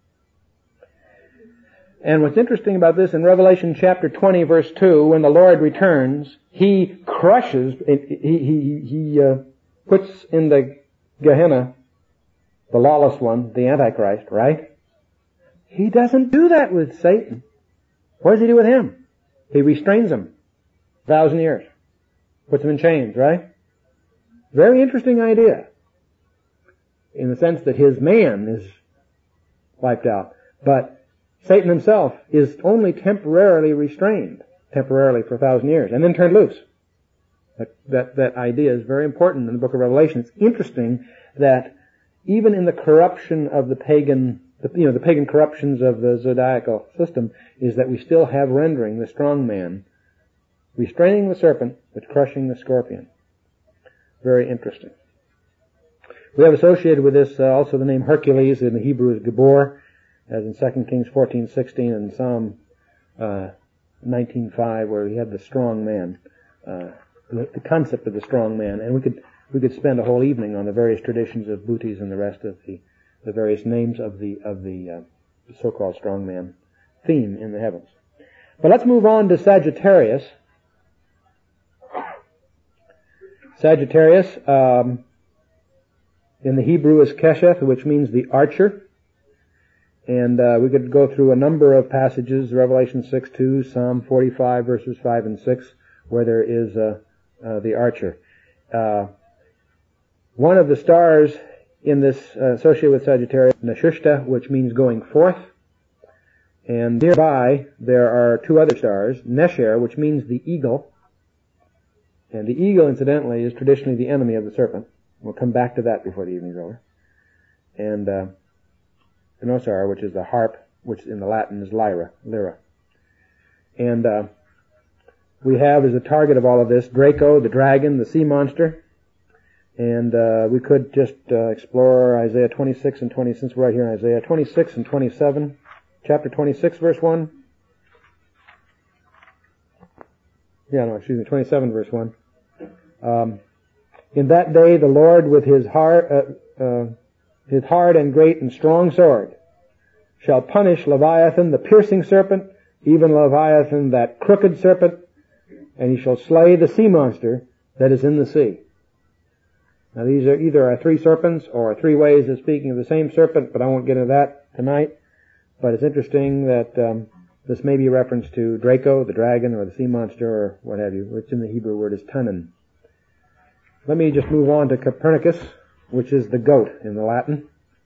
And what's interesting about this, in Revelation chapter twenty, verse two, when the Lord returns, He crushes, He, he, he uh, puts in the Gehenna the lawless one, the Antichrist, right? He doesn't do that with Satan. What does he do with him? He restrains him a thousand years. Puts him in chains, right? Very interesting idea. In the sense that his man is wiped out. But Satan himself is only temporarily restrained. Temporarily for a thousand years. And then turned loose. That, that, that idea is very important in the book of Revelation. It's interesting that even in the corruption of the pagan, the, you know, the pagan corruptions of the zodiacal system, is that we still have rendering the strong man, restraining the serpent, but crushing the scorpion. Very interesting. We have associated with this uh, also the name Hercules. In the Hebrew is Gabor, as in Second Kings fourteen sixteen and Psalm uh, nineteen five, where he had the strong man. Uh, The, the concept of the strong man, and we could we could spend a whole evening on the various traditions of Bootes and the rest of the the various names of the of the, uh, the so-called strong man theme in the heavens. But let's move on to Sagittarius. Sagittarius um, in the Hebrew is Kesheth, which means the archer, and uh, we could go through a number of passages: Revelation six two, Psalm forty-five verses five and six, where there is a Uh, the archer. Uh, one of the stars in this uh, associated with Sagittarius, Neshushta, which means going forth. And nearby there are two other stars, Nesher, which means the eagle. And the eagle, incidentally, is traditionally the enemy of the serpent. We'll come back to that before the evening's over. And uh, Nosar, which is the harp, which in the Latin is lyra, lyra. And uh, we have as a target of all of this Draco, the dragon, the sea monster. And uh, we could just uh, explore Isaiah twenty-six and twenty, since we're right here in Isaiah twenty-six and twenty-seven. Chapter twenty-six, verse one. Yeah, no, excuse me, twenty-seven, verse one. Um, in that day the Lord with his hard, uh, uh, his hard and great and strong sword shall punish Leviathan, the piercing serpent, even Leviathan, that crooked serpent, and he shall slay the sea monster that is in the sea. Now these are either are three serpents or three ways of speaking of the same serpent, but I won't get into that tonight. But it's interesting that um, this may be a reference to Draco, the dragon, or the sea monster, or what have you, which in the Hebrew word is Tanan. Let me just move on to Copernicus, which is the goat in the Latin.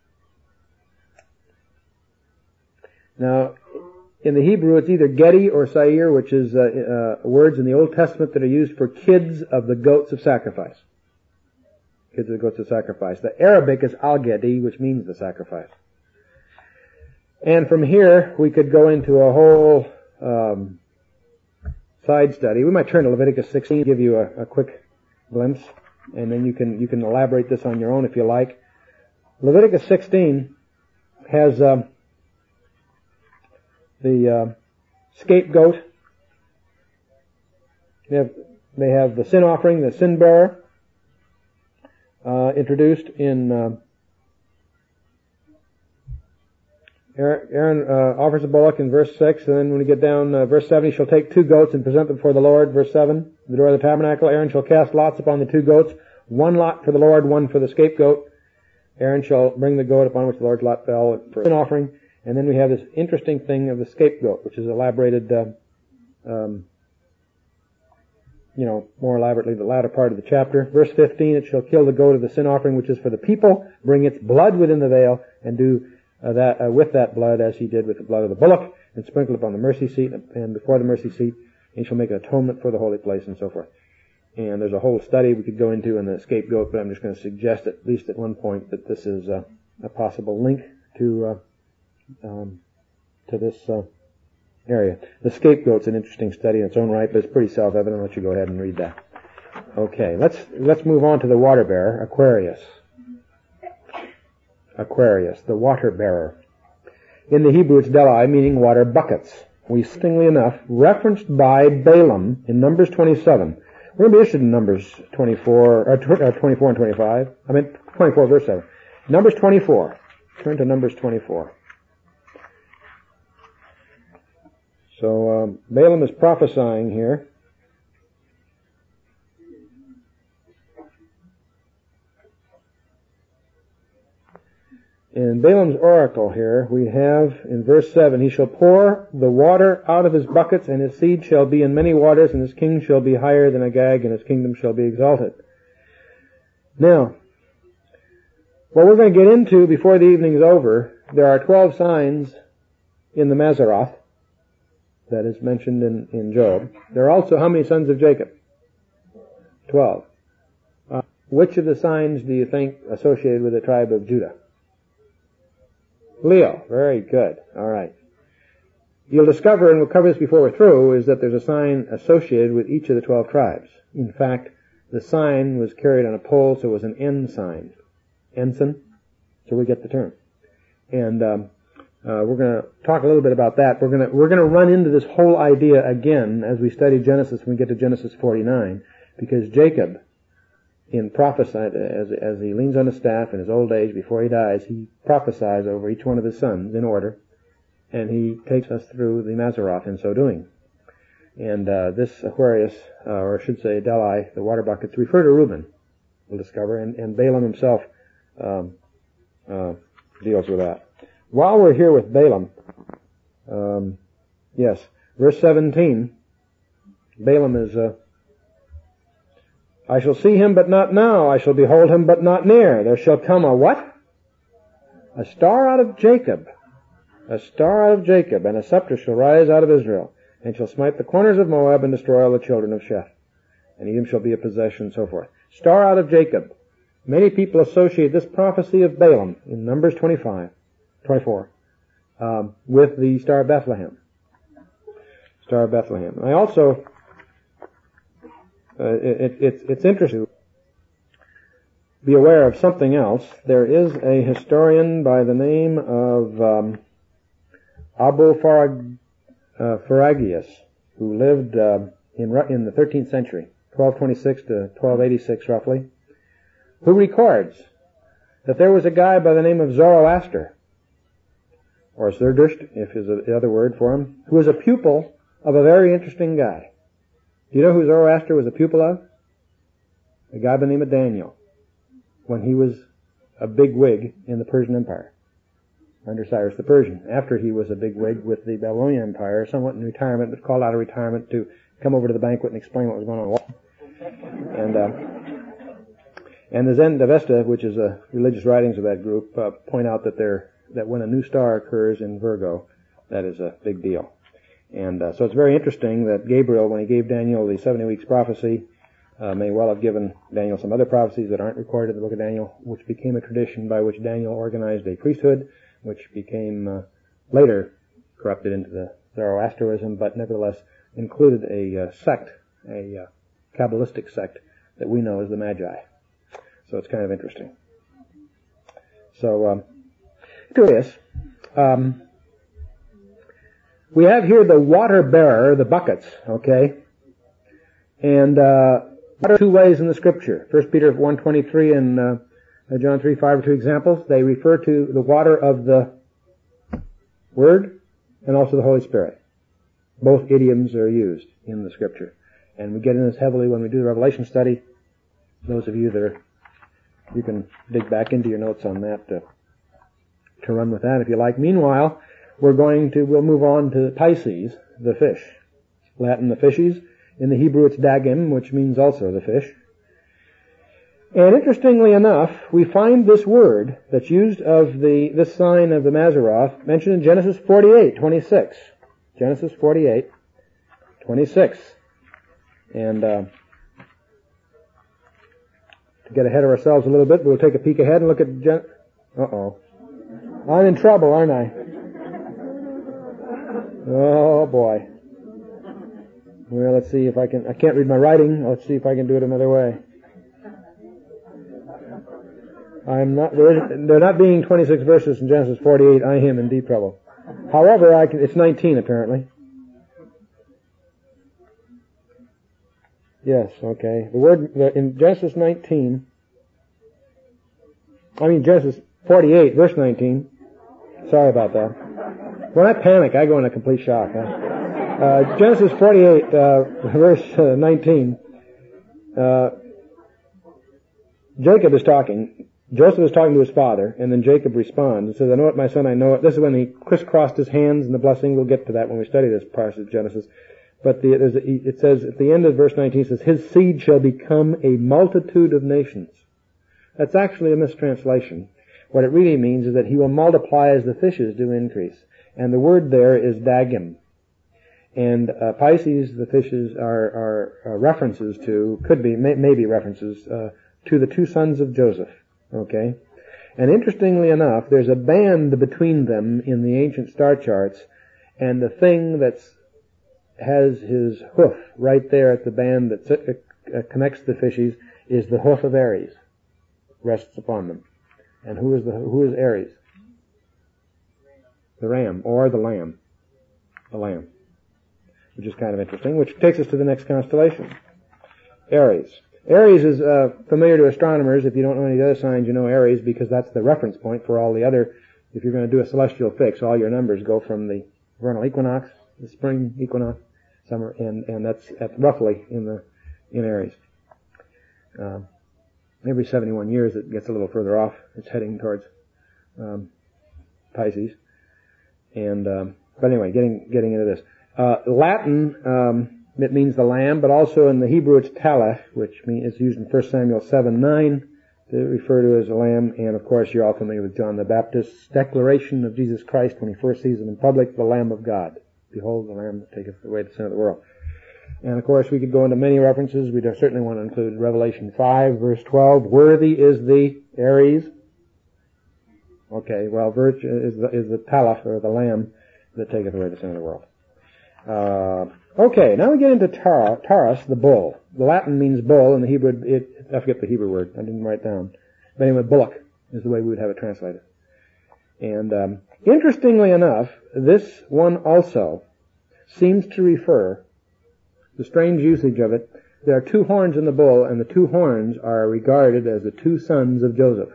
Now, in the Hebrew, it's either Gedi or Sair, which is uh, uh, words in the Old Testament that are used for kids of the goats of sacrifice. Kids of the goats of sacrifice. The Arabic is Al-Gedi, which means the sacrifice. And from here, we could go into a whole um, side study. We might turn to Leviticus sixteen, give you a, a quick glimpse, and then you can you can elaborate this on your own if you like. Leviticus sixteen has um, the uh, scapegoat. They have, they have the sin offering, the sin bearer, uh, introduced in uh, Aaron uh, offers a bullock in verse six, and then when we get down, uh, verse seven, he shall take two goats and present them before the Lord. Verse seven, the door of the tabernacle, Aaron shall cast lots upon the two goats, one lot for the Lord, one for the scapegoat. Aaron shall bring the goat upon which the Lord's lot fell for sin offering. And then we have this interesting thing of the scapegoat, which is elaborated, uh, um, you know, more elaborately the latter part of the chapter. Verse fifteen, it shall kill the goat of the sin offering, which is for the people, bring its blood within the veil, and do uh, that uh, with that blood as he did with the blood of the bullock, and sprinkle it upon the mercy seat, and before the mercy seat, he shall make an atonement for the holy place, and so forth. And there's a whole study we could go into in the scapegoat, but I'm just going to suggest at least at one point that this is uh, a possible link to uh, Um, to this uh, area. The scapegoat's an interesting study in its own right, but it's pretty self-evident. I'll let you go ahead and read that. Okay, let's let's move on to the water bearer, Aquarius. Aquarius, the water bearer. In the Hebrew, it's Delai, meaning water buckets. We, interestingly enough, referenced by Balaam in Numbers twenty-seven. We're going to be interested in Numbers twenty-four, or twenty-four and twenty-five. I mean, twenty-four, verse seven. Numbers twenty-four. Turn to Numbers twenty-four. So um, Balaam is prophesying here. In Balaam's oracle here, we have in verse seven, he shall pour the water out of his buckets, and his seed shall be in many waters, and his king shall be higher than Agag, and his kingdom shall be exalted. Now, what we're going to get into before the evening is over, there are twelve signs in the Mazzaroth that is mentioned in, in Job. There are also how many sons of Jacob? Twelve. Uh, which of the signs do you think associated with the tribe of Judah? Leo. Very good. All right. You'll discover, and we'll cover this before we're through, is that there's a sign associated with each of the twelve tribes. In fact, the sign was carried on a pole, so it was an N sign. Ensign. So we get the term. And um, uh, we're going to talk a little bit about that. We're going to we're going to run into this whole idea again as we study Genesis when we get to Genesis forty-nine, because Jacob, in prophesied, as, as he leans on his staff in his old age before he dies, he prophesies over each one of his sons in order, and he takes us through the Mazzaroth in so doing. And uh, this Aquarius, uh, or I should say Delai, the water buckets, refer to Reuben, we'll discover, and, and Balaam himself um, uh, deals with that. While we're here with Balaam, um, yes, verse seventeen, Balaam is... Uh, I shall see him, but not now. I shall behold him, but not near. There shall come a what? A star out of Jacob. A star out of Jacob, and a scepter shall rise out of Israel, and shall smite the corners of Moab, and destroy all the children of Sheth. And Edom shall be a possession, and so forth. Star out of Jacob. Many people associate this prophecy of Balaam in Numbers twenty-five, twenty-four, um, with the Star of Bethlehem. Star of Bethlehem. I also... Uh, it, it, it's interesting to be aware of something else. There is a historian by the name of um, Abu Farag, uh, Faragius, who lived uh, in, in the thirteenth century, twelve twenty-six to twelve eighty-six roughly, who records that there was a guy by the name of Zoroaster, or Zerdusht, if is the other word for him, who was a pupil of a very interesting guy. Do you know who Zoroaster was a pupil of? A guy by the name of Daniel, when he was a big wig in the Persian Empire, under Cyrus the Persian. After he was a big wig with the Babylonian Empire, somewhat in retirement, but called out of retirement to come over to the banquet and explain what was going on. And uh, and the Zend-Avesta, which is the religious writings of that group, uh, point out that there that when a new star occurs in Virgo, that is a big deal. And uh, so it's very interesting that Gabriel, when he gave Daniel the seventy weeks prophecy, uh, may well have given Daniel some other prophecies that aren't recorded in the book of Daniel, which became a tradition by which Daniel organized a priesthood, which became uh, later corrupted into the Zoroastrianism, but nevertheless included a uh, sect, a uh, Kabbalistic sect that we know as the Magi. So it's kind of interesting. So, um, to this, um, we have here the water bearer, the buckets, okay? And, uh, water two ways in the scripture. First Peter one twenty-three and, uh, John three five are two examples. They refer to the water of the Word and also the Holy Spirit. Both idioms are used in the scripture. And we get into this heavily when we do the Revelation study. Those of you that are, you can dig back into your notes on that to, to run with that if you like. Meanwhile, we're going to, we'll move on to Pisces, the fish. Latin, the fishes. In the Hebrew, it's dagim, which means also the fish. And interestingly enough, we find this word that's used of the, this sign of the Mazzaroth mentioned in Genesis forty-eight twenty-six. Genesis forty-eight twenty-six. And, uh, to get ahead of ourselves a little bit, we'll take a peek ahead and look at Gen- uh-oh. I'm in trouble, aren't I? Oh boy. Well, let's see if I can, I can't read my writing. Let's see if I can do it another way. I'm not, there, there not being twenty-six verses in Genesis forty-eight, I am in deep trouble. However, I can, it's nineteen apparently. Yes, okay. The word, the, in Genesis nineteen, I mean Genesis forty-eight, verse nineteen. Sorry about that. When I panic, I go in a complete shock. Huh? Uh, Genesis forty-eight, uh, verse uh, nineteen. Uh, Jacob is talking, Joseph is talking to his father, and then Jacob responds and says, I know it, my son, I know it. This is when he crisscrossed his hands in the blessing. We'll get to that when we study this part of Genesis. But the, there's a, it says, at the end of verse nineteen, it says, his seed shall become a multitude of nations. That's actually a mistranslation. What it really means is that he will multiply as the fishes do increase. And the word there is dagim. And uh, Pisces, the fishes, are, are, are references to, could be, may, maybe references, uh, to the two sons of Joseph. Okay? And interestingly enough, there's a band between them in the ancient star charts, and the thing that's has his hoof right there at the band that uh, connects the fishes is the hoof of Aries. Rests upon them. And who is the who is Aries? The ram, or the lamb. The lamb. Which is kind of interesting, which takes us to the next constellation. Aries. Aries is uh, familiar to astronomers. If you don't know any of the other signs, you know Aries because that's the reference point for all the other. If you're going to do a celestial fix, all your numbers go from the vernal equinox, the spring equinox, summer, and and that's at roughly in the in Aries. Uh, every seventy-one years, it gets a little further off. It's heading towards um, Pisces, and um, but anyway, getting getting into this. Uh, Latin. Um, It means the lamb, but also in the Hebrew it's talach, which means it's used in First Samuel seven nine to refer to as a lamb. And of course, you're all familiar with John the Baptist's declaration of Jesus Christ when he first sees him in public, the Lamb of God. Behold, the Lamb that taketh away the sin of the world. And of course, we could go into many references. We certainly want to include Revelation five, verse twelve. Worthy is the Aries. Okay, well, virtue is the, is the talach, or the lamb, that taketh away the sin of the world. Uh, okay, now we get into tar, Taurus, the bull. The Latin means bull, and the Hebrew, it, I forget the Hebrew word, I didn't write it down. But anyway, bullock is the way we would have it translated. And um, interestingly enough, this one also seems to refer, the strange usage of it, there are two horns in the bull, and the two horns are regarded as the two sons of Joseph.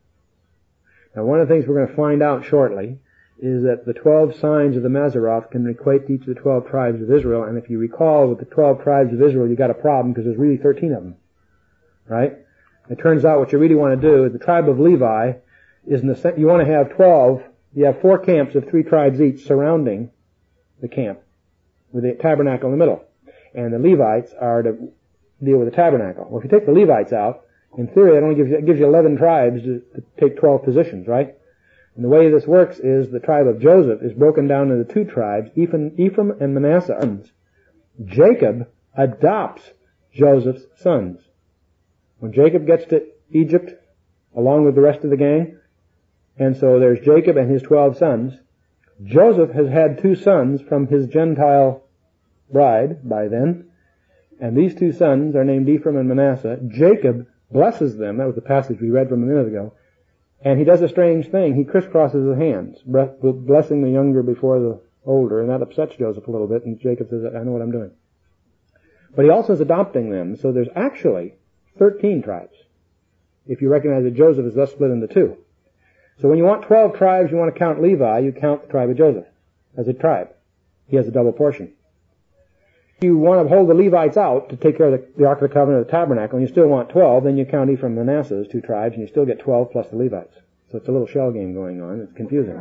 Now, one of the things we're going to find out shortly is that the twelve signs of the Mazzaroth can equate to each of the twelve tribes of Israel, and if you recall with the twelve tribes of Israel, you got a problem because there's really thirteen of them, right? It turns out what you really want to do is the tribe of Levi is in the, you want to have twelve, you have four camps of three tribes each surrounding the camp with the tabernacle in the middle, and the Levites are to deal with the tabernacle. Well, if you take the Levites out, in theory that only gives you, it gives you eleven tribes to, to take twelve positions, right? And the way this works is the tribe of Joseph is broken down into two tribes, Ephraim and Manasseh. Jacob adopts Joseph's sons. When Jacob gets to Egypt, along with the rest of the gang, and so there's Jacob and his twelve sons, Joseph has had two sons from his Gentile bride by then, and these two sons are named Ephraim and Manasseh. Jacob blesses them. That was the passage we read from a minute ago. And he does a strange thing. He crisscrosses his hands, blessing the younger before the older, and that upsets Joseph a little bit, and Jacob says, I know what I'm doing. But he also is adopting them, so there's actually thirteen tribes, if you recognize that Joseph is thus split into two. So when you want twelve tribes, you want to count Levi, you count the tribe of Joseph as a tribe. He has a double portion. If you want to hold the Levites out to take care of the, the Ark of the Covenant of the Tabernacle, and you still want twelve, then you count Ephraim and Manasseh as two tribes, and you still get twelve plus the Levites. So it's a little shell game going on. It's confusing.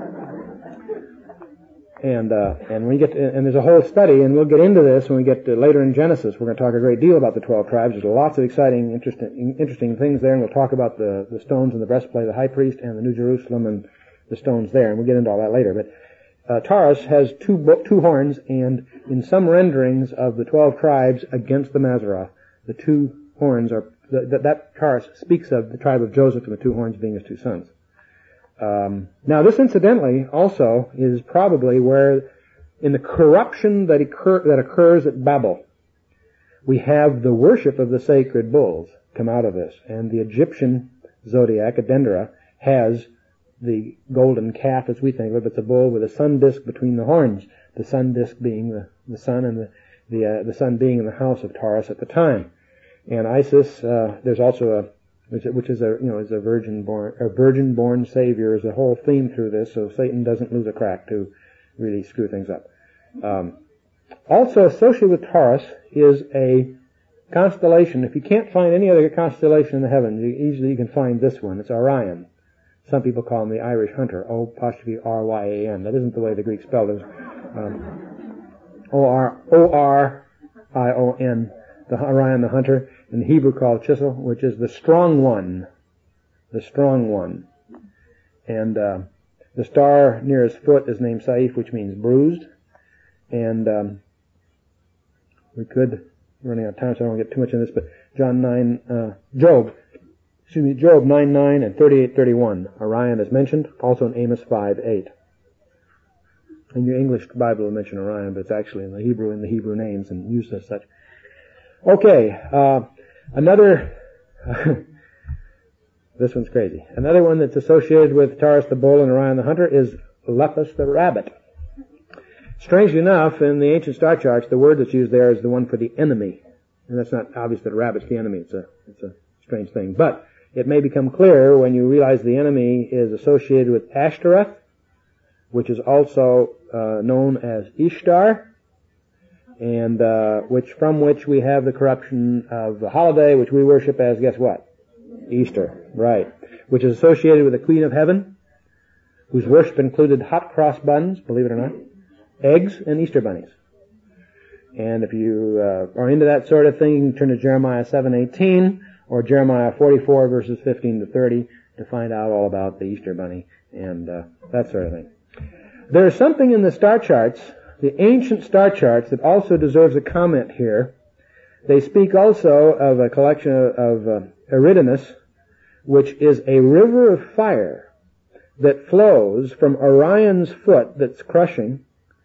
And uh, and when you get to, and there's a whole study, and we'll get into this when we get to later in Genesis. We're going to talk a great deal about the twelve tribes. There's lots of exciting, interesting, interesting things there, and we'll talk about the the stones in the breastplate of the high priest and the New Jerusalem and the stones there, and we'll get into all that later. But Uh, Taurus has two two horns, and in some renderings of the twelve tribes against the Mazzaroth, the two horns are, that, that Taurus speaks of the tribe of Joseph and the two horns being his two sons. Um, now this incidentally also is probably where, in the corruption that, occur, that occurs at Babel, we have the worship of the sacred bulls come out of this, and the Egyptian zodiac, Adendera, has the golden calf, as we think of it. It's a bull with a sun disk between the horns. The sun disk being the, the sun, and the the, uh, the sun being in the house of Taurus at the time. And Isis, uh, there's also a which, which is a you know is a virgin born a virgin born savior is a whole theme through this. So Satan doesn't lose a crack to really screw things up. Um, also associated with Taurus is a constellation, if you can't find any other constellation in the heavens, you, usually you can find this one. It's Orion. Some people call him the Irish Hunter, O apostrophe R Y A N. That isn't the way the Greek spelled it. Um, O R O R I O N, the Orion the Hunter, in Hebrew called Chisel, which is the strong one. The strong one. And uh, the star near his foot is named Saif, which means bruised. And um, we could, running out of time so I don't get too much in this, but John nine, uh, Job, excuse me, Job nine nine and thirty-eight thirty-one. Orion is mentioned, also in Amos five eight. In your English Bible will mention Orion, but it's actually in the Hebrew, in the Hebrew names and used as such. Okay, uh, another, this one's crazy. Another one that's associated with Taurus the bull and Orion the hunter is Lepus the rabbit. Strangely enough, in the ancient star charts, the word that's used there is the one for the enemy. And that's not obvious that a rabbit's the enemy. It's a, it's a strange thing. But it may become clear when you realize the enemy is associated with Ashtoreth, which is also uh, known as Ishtar, and uh, which from which we have the corruption of the holiday, which we worship as, guess what? Easter, right. Which is associated with the Queen of Heaven, whose worship included hot cross buns, believe it or not, eggs, and Easter bunnies. And if you uh, are into that sort of thing, you can turn to Jeremiah seven eighteen or Jeremiah forty-four verses fifteen to thirty to find out all about the Easter bunny and uh, that sort of thing. There is something in the star charts, the ancient star charts, that also deserves a comment here. They speak also of a collection of, of uh, Eridanus, which is a river of fire that flows from Orion's foot that's crushing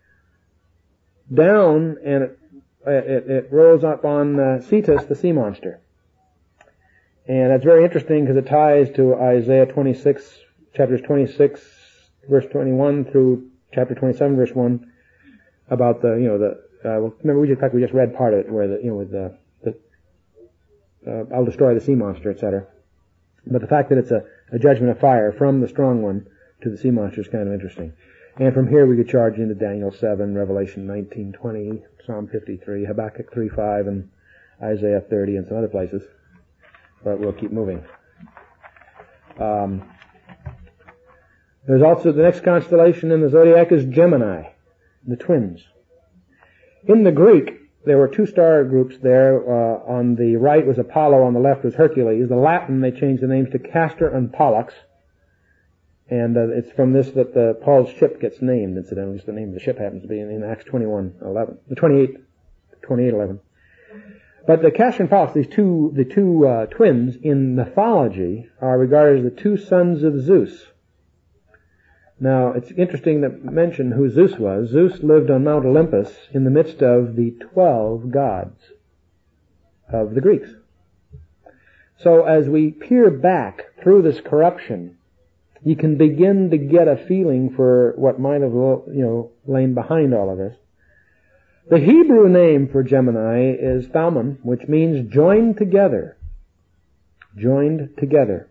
down, and it, it, it rolls up on uh, Cetus, the sea monster. And that's very interesting because it ties to Isaiah twenty-six, chapters twenty-six, verse twenty-one through chapter twenty-seven, verse one, about the, you know, the, uh, well, remember we just, in fact, we just read part of it where the, you know, with the, the uh, I'll destroy the sea monster, et cetera. But the fact that it's a, a judgment of fire from the strong one to the sea monster is kind of interesting. And from here we could charge into Daniel seven, Revelation nineteen twenty, Psalm fifty-three, Habakkuk three five, and Isaiah thirty, and some other places. But we'll keep moving. Um, there's also the next constellation in the zodiac is Gemini, the twins. In the Greek, there were two star groups there. Uh, on the right was Apollo, on the left was Hercules. The Latin, they changed the names to Castor and Pollux. And uh, it's from this that uh, Paul's ship gets named, incidentally. The name of the ship happens to be in, in Acts twenty-one eleven. The twenty-eight, twenty-eight eleven. But the Castor and Pollux, these two, the two uh, twins in mythology, are regarded as the two sons of Zeus. Now, it's interesting to mention who Zeus was. Zeus lived on Mount Olympus in the midst of the twelve gods of the Greeks. So as we peer back through this corruption, you can begin to get a feeling for what might have, you know, lain behind all of this. The Hebrew name for Gemini is Thalmon, which means joined together. Joined together.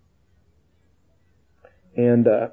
And, uh,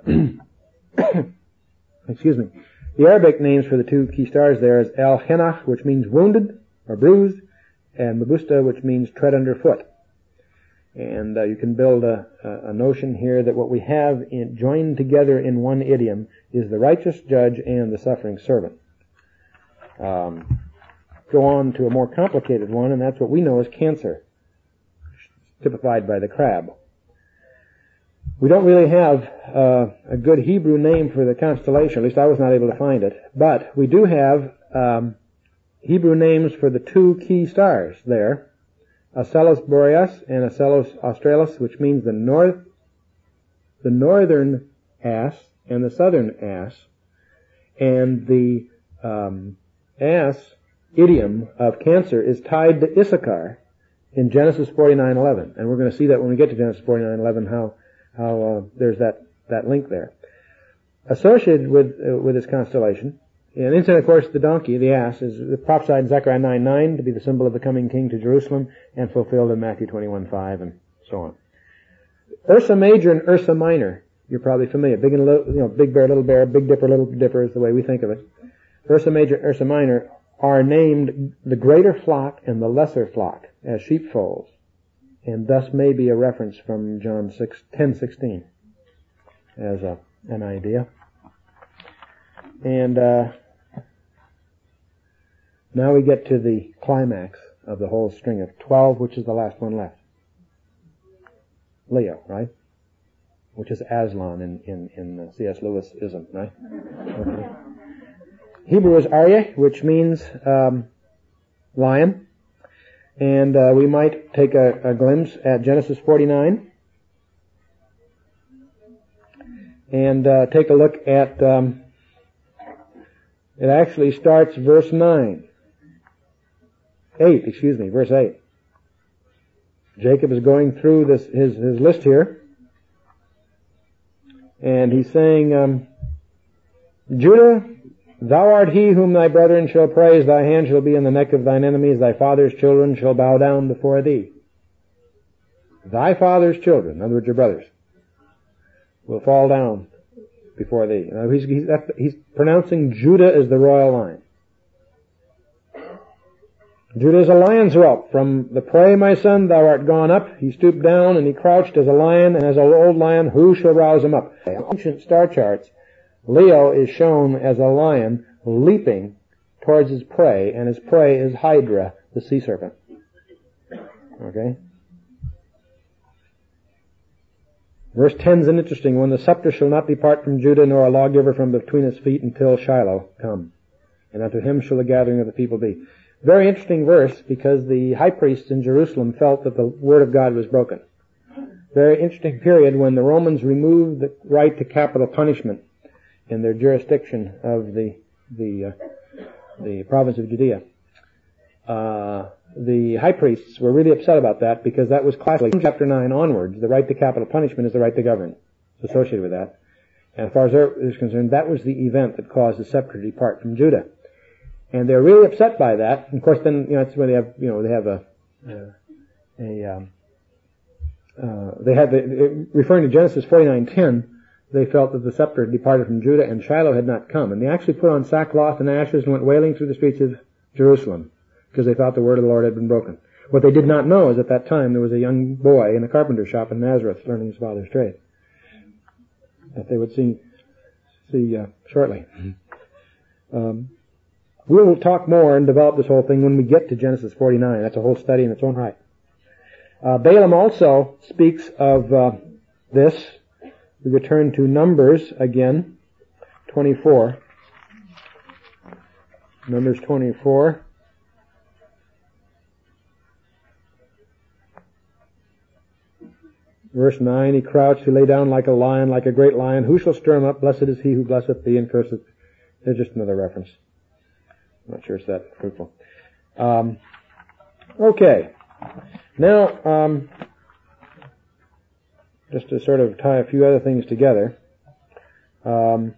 excuse me, the Arabic names for the two key stars there is El Henach, which means wounded or bruised, and Mabusta, which means tread underfoot. And uh, you can build a, a notion here that what we have in, joined together in one idiom is the righteous judge and the suffering servant. Um, go on to a more complicated one, and that's what we know as Cancer, typified by the crab. We don't really have uh, a good Hebrew name for the constellation, at least I was not able to find it, but we do have um, Hebrew names for the two key stars there, Asellus Boreas and Asellus Australis, which means the north, the northern ass and the southern ass, and the um, ass idiom of Cancer is tied to Issachar in Genesis forty-nine eleven, and we're going to see that when we get to Genesis forty-nine eleven how how uh, there's that that link there associated with uh, with this constellation. And instead, of course, the donkey, the ass, is prophesied in Zechariah nine nine to be the symbol of the coming king to Jerusalem, and fulfilled in Matthew twenty-one five, and so on. Ursa Major and Ursa Minor, you're probably familiar. Big and little, you know, Big Bear, Little Bear, Big Dipper, Little Dipper is the way we think of it. Ursa Major, Ursa Minor are named the greater flock and the lesser flock as sheepfolds, and thus may be a reference from John ten sixteen as a, an idea. And uh, now we get to the climax of the whole string of twelve, which is the last one left. Leo, right? Which is Aslan in, in, in uh, C S Lewis-ism, right? Okay. Hebrew is Aryeh, which means um, lion. And uh, we might take a, a glimpse at Genesis forty-nine and uh, take a look at, um, it actually starts verse nine. eight, excuse me, verse eight. Jacob is going through this his, his list here, and he's saying, um, Judah, thou art he whom thy brethren shall praise, thy hand shall be in the neck of thine enemies, thy father's children shall bow down before thee. Thy father's children, in other words your brothers, will fall down before thee. Now he's, he's, he's pronouncing Judah as the royal line. Judah is a lion's whelp. From the prey, my son, thou art gone up. He stooped down and he crouched as a lion, and as an old lion, who shall rouse him up? In ancient star charts, Leo is shown as a lion leaping towards his prey, and his prey is Hydra, the sea serpent. Okay? Verse ten is an interesting one. The scepter shall not depart from Judah, nor a lawgiver from between his feet until Shiloh come. And unto him shall the gathering of the people be. Very interesting verse, because the high priests in Jerusalem felt that the word of God was broken. Very interesting period when the Romans removed the right to capital punishment in their jurisdiction of the the uh, the province of Judea. Uh, the high priests were really upset about that, because that was classically from chapter nine onwards. The right to capital punishment is the right to govern. It's associated with that. And as far as they're concerned, that was the event that caused the scepter to depart from Judah. And they're really upset by that. And of course, then, you know, it's when they have, you know, they have a, uh, a, um, uh, they had, the, referring to Genesis forty-nine ten, they felt that the scepter had departed from Judah and Shiloh had not come. And they actually put on sackcloth and ashes and went wailing through the streets of Jerusalem, because they thought the word of the Lord had been broken. What they did not know is at that time there was a young boy in a carpenter shop in Nazareth learning his father's trade, that they would see, see, uh, shortly. Um, We'll talk more and develop this whole thing when we get to Genesis forty-nine. That's a whole study in its own right. Uh, Balaam also speaks of uh, this. We return to Numbers again, twenty-four. Numbers twenty-four. Verse nine, he crouched, he lay down like a lion, like a great lion. Who shall stir him up? Blessed is he who blesseth thee and curseth. There's just another reference. I'm not sure it's that fruitful. Um, okay. Now, um, just to sort of tie a few other things together, um,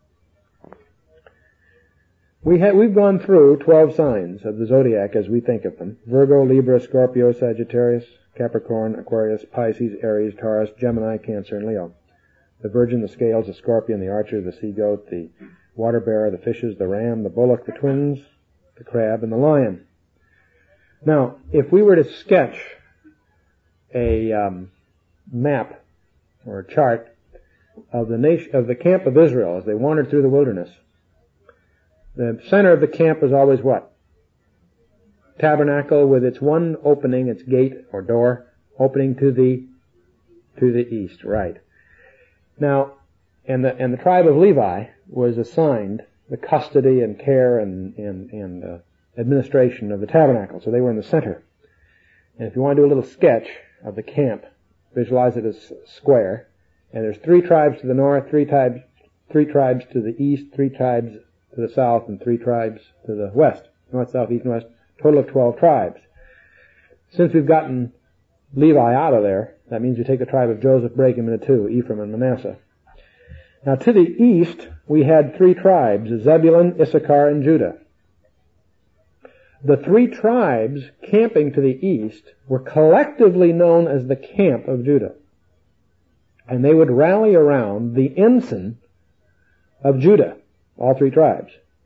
we ha- we've gone through twelve signs of the zodiac as we think of them: Virgo, Libra, Scorpio, Sagittarius, Capricorn, Aquarius, Pisces, Aries, Taurus, Gemini, Cancer, and Leo. The Virgin, the Scales, the Scorpion, the Archer, the Sea Goat, the Water Bearer, the Fishes, the Ram, the Bullock, the Twins, the Crab, and the Lion. Now, if we were to sketch a um, map or a chart of the nation, of the camp of Israel as they wandered through the wilderness, the center of the camp was always what? Tabernacle with its one opening, its gate or door, opening to the to the east, right? Now, and the and the tribe of Levi was assigned the custody and care and and, and uh, administration of the tabernacle, so they were in the center. And if you want to do a little sketch of the camp, visualize it as square. And there's three tribes to the north, three tribes, three tribes to the east, three tribes to the south, and three tribes to the west. North, south, east, and west. Total of twelve tribes. Since we've gotten Levi out of there, that means you take the tribe of Joseph, break him into two, Ephraim and Manasseh. Now to the east, we had three tribes, Zebulun, Issachar, and Judah. The three tribes camping to the east were collectively known as the camp of Judah. And they would rally around the ensign of Judah, all three tribes.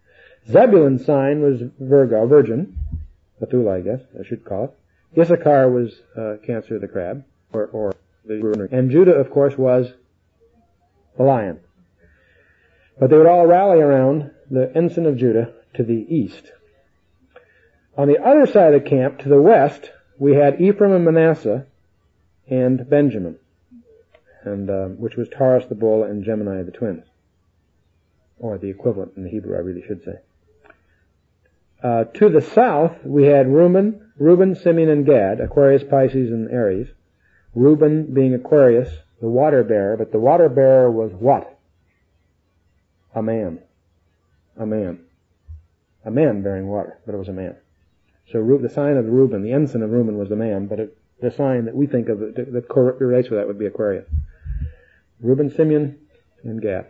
Zebulun's sign was Virgo, virgin, Bethula, I guess I should call it. Issachar was uh, Cancer the crab, or, or the and Judah, of course, was the lion. But they would all rally around the ensign of Judah to the east. On the other side of the camp, to the west, we had Ephraim and Manasseh and Benjamin, and uh, which was Taurus the bull and Gemini the twins, or the equivalent in the Hebrew, I really should say. Uh, to the south, we had Reuben, Reuben, Simeon, and Gad, Aquarius, Pisces, and Aries. Reuben being Aquarius, the water bearer, but the water bearer was what? A man. A man. A man bearing water, but it was a man. So the sign of Reuben, the ensign of Reuben was the man, but it, the sign that we think of that, that correlates with that would be Aquarius. Reuben, Simeon, and Gad.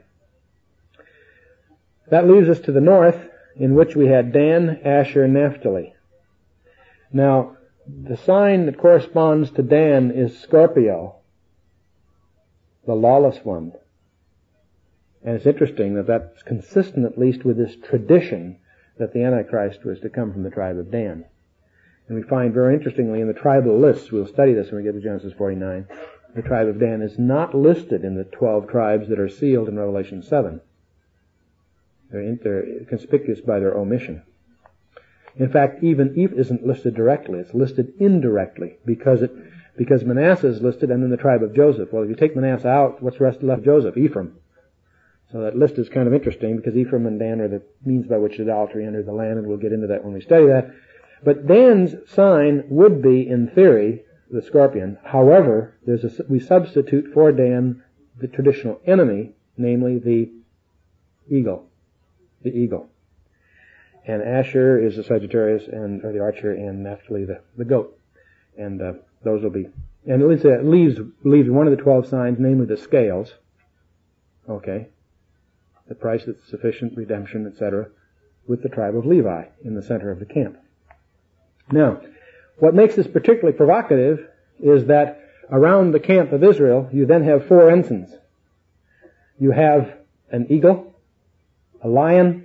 That leaves us to the north, in which we had Dan, Asher, and Naphtali. Now, the sign that corresponds to Dan is Scorpio, the lawless one. And it's interesting that that's consistent at least with this tradition that the Antichrist was to come from the tribe of Dan. And we find very interestingly in the tribal lists, we'll study this when we get to Genesis forty-nine, the tribe of Dan is not listed in the twelve tribes that are sealed in Revelation seven. They're, in, they're conspicuous by their omission. In fact, even Eve isn't listed directly. It's listed indirectly because it because Manasseh is listed and then the tribe of Joseph. Well, if you take Manasseh out, what's the rest left of Joseph? Ephraim. So that list is kind of interesting because Ephraim and Dan are the means by which idolatry entered the land, and we'll get into that when we study that. But Dan's sign would be, in theory, the scorpion. However, there's a, we substitute for Dan the traditional enemy, namely the eagle. The eagle. And Asher is the Sagittarius, and or the archer, and Naphtali the, the goat. And uh, those will be. And at least that leaves leaves one of the twelve signs, namely the scales. Okay. The price that's sufficient, redemption, et cetera, with the tribe of Levi in the center of the camp. Now, what makes this particularly provocative is that around the camp of Israel, you then have four ensigns. You have an eagle, a lion,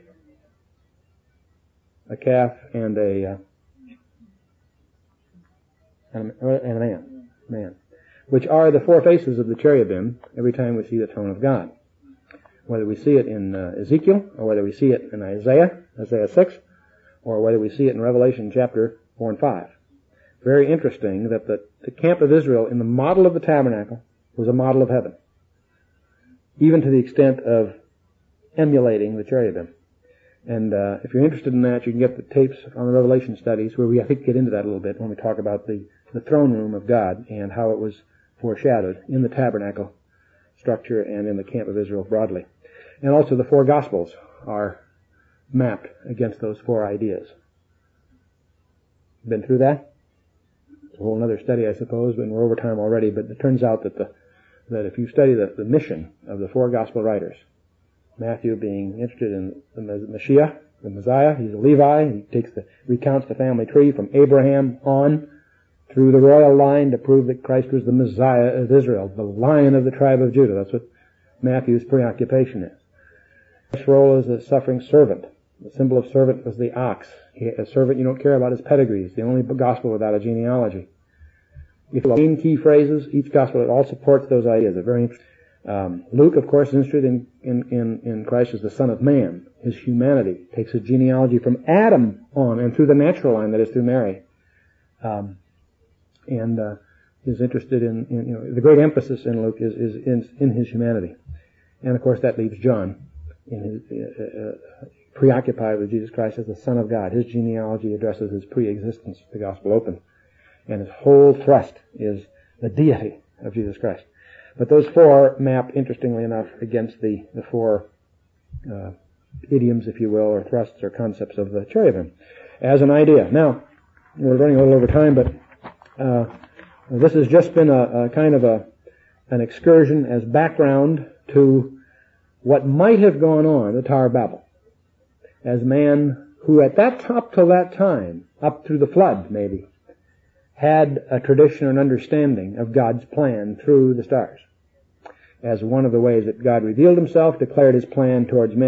a calf, and a uh, and a man, man, which are the four faces of the cherubim every time we see the throne of God. Whether we see it in uh, Ezekiel, or whether we see it in Isaiah, Isaiah six, or whether we see it in Revelation chapter four and five. Very interesting that the, the camp of Israel in the model of the tabernacle was a model of heaven, even to the extent of emulating the cherubim. And uh, if you're interested in that, you can get the tapes on the Revelation studies, where we, I think, get into that a little bit when we talk about the, the throne room of God and how it was foreshadowed in the tabernacle structure and in the camp of Israel broadly. And also the four Gospels are mapped against those four ideas. Been through that? It's a whole other study, I suppose, but we're over time already, but it turns out that the that if you study the, the mission of the four Gospel writers, Matthew being interested in the Messiah, the Messiah, he's a Levi, he takes the, recounts the family tree from Abraham on through the royal line to prove that Christ was the Messiah of Israel, the Lion of the tribe of Judah. That's what Matthew's preoccupation is. His role is a suffering servant. The symbol of servant was the ox. He, a servant, you don't care about his pedigree. It's the only gospel without a genealogy. If you look at key phrases, each gospel, it all supports those ideas. They're very interesting. Um, Luke, of course, is interested in, in, in, in Christ as the Son of Man. His humanity takes his genealogy from Adam on and through the natural line, that is through Mary. Um, and uh, is interested in, in, you know, the great emphasis in Luke is, is in, in his humanity. And of course that leaves John in his, uh, uh, preoccupied with Jesus Christ as the Son of God. His genealogy addresses his pre-existence, the gospel opened. And his whole thrust is the deity of Jesus Christ. But those four map, interestingly enough, against the, the four uh, idioms, if you will, or thrusts or concepts of the cherubim as an idea. Now, we're running a little over time, but uh, this has just been a, a kind of a an excursion as background to what might have gone on at the Tower of Babel, as man who at that up till that time, up through the flood maybe, had a tradition and understanding of God's plan through the stars, as one of the ways that God revealed himself, declared his plan towards men,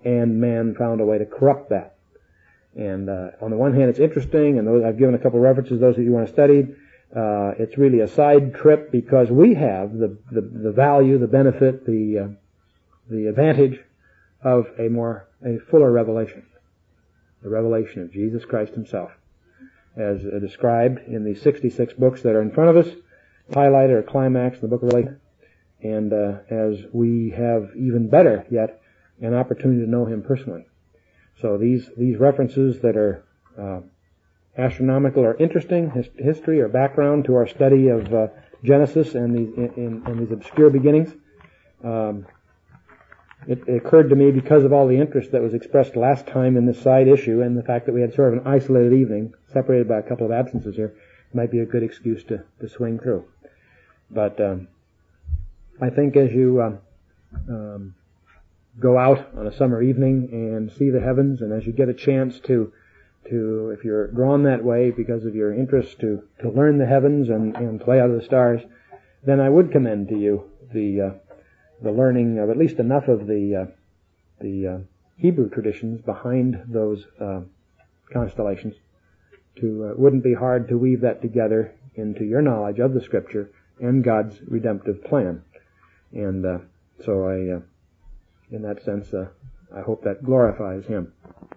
and man found a way to corrupt that. And uh, on the one hand, it's interesting, and those, I've given a couple of references, those that you want to study. Uh, it's really a side trip because we have the, the, the value, the benefit, the, uh, the advantage of a more, a fuller revelation. The revelation of Jesus Christ himself, as uh, described in the sixty-six books that are in front of us, highlighted or climaxed in the book of Revelation. And uh, as we have even better yet, an opportunity to know him personally. So these, these references that are uh, astronomical or interesting, his, history or background to our study of uh, Genesis and these, in, in, in these obscure beginnings, um, it, it occurred to me because of all the interest that was expressed last time in this side issue and the fact that we had sort of an isolated evening, separated by a couple of absences here, might be a good excuse to, to swing through. But um, I think as you um, um, go out on a summer evening and see the heavens, and as you get a chance to, to if you're drawn that way because of your interest to, to learn the heavens and, and play out of the stars, then I would commend to you the uh, the learning of at least enough of the uh, the uh, Hebrew traditions behind those uh, constellations. To uh, wouldn't be hard to weave that together into your knowledge of the Scripture and God's redemptive plan. And uh, so I, uh, in that sense, uh, I hope that glorifies him.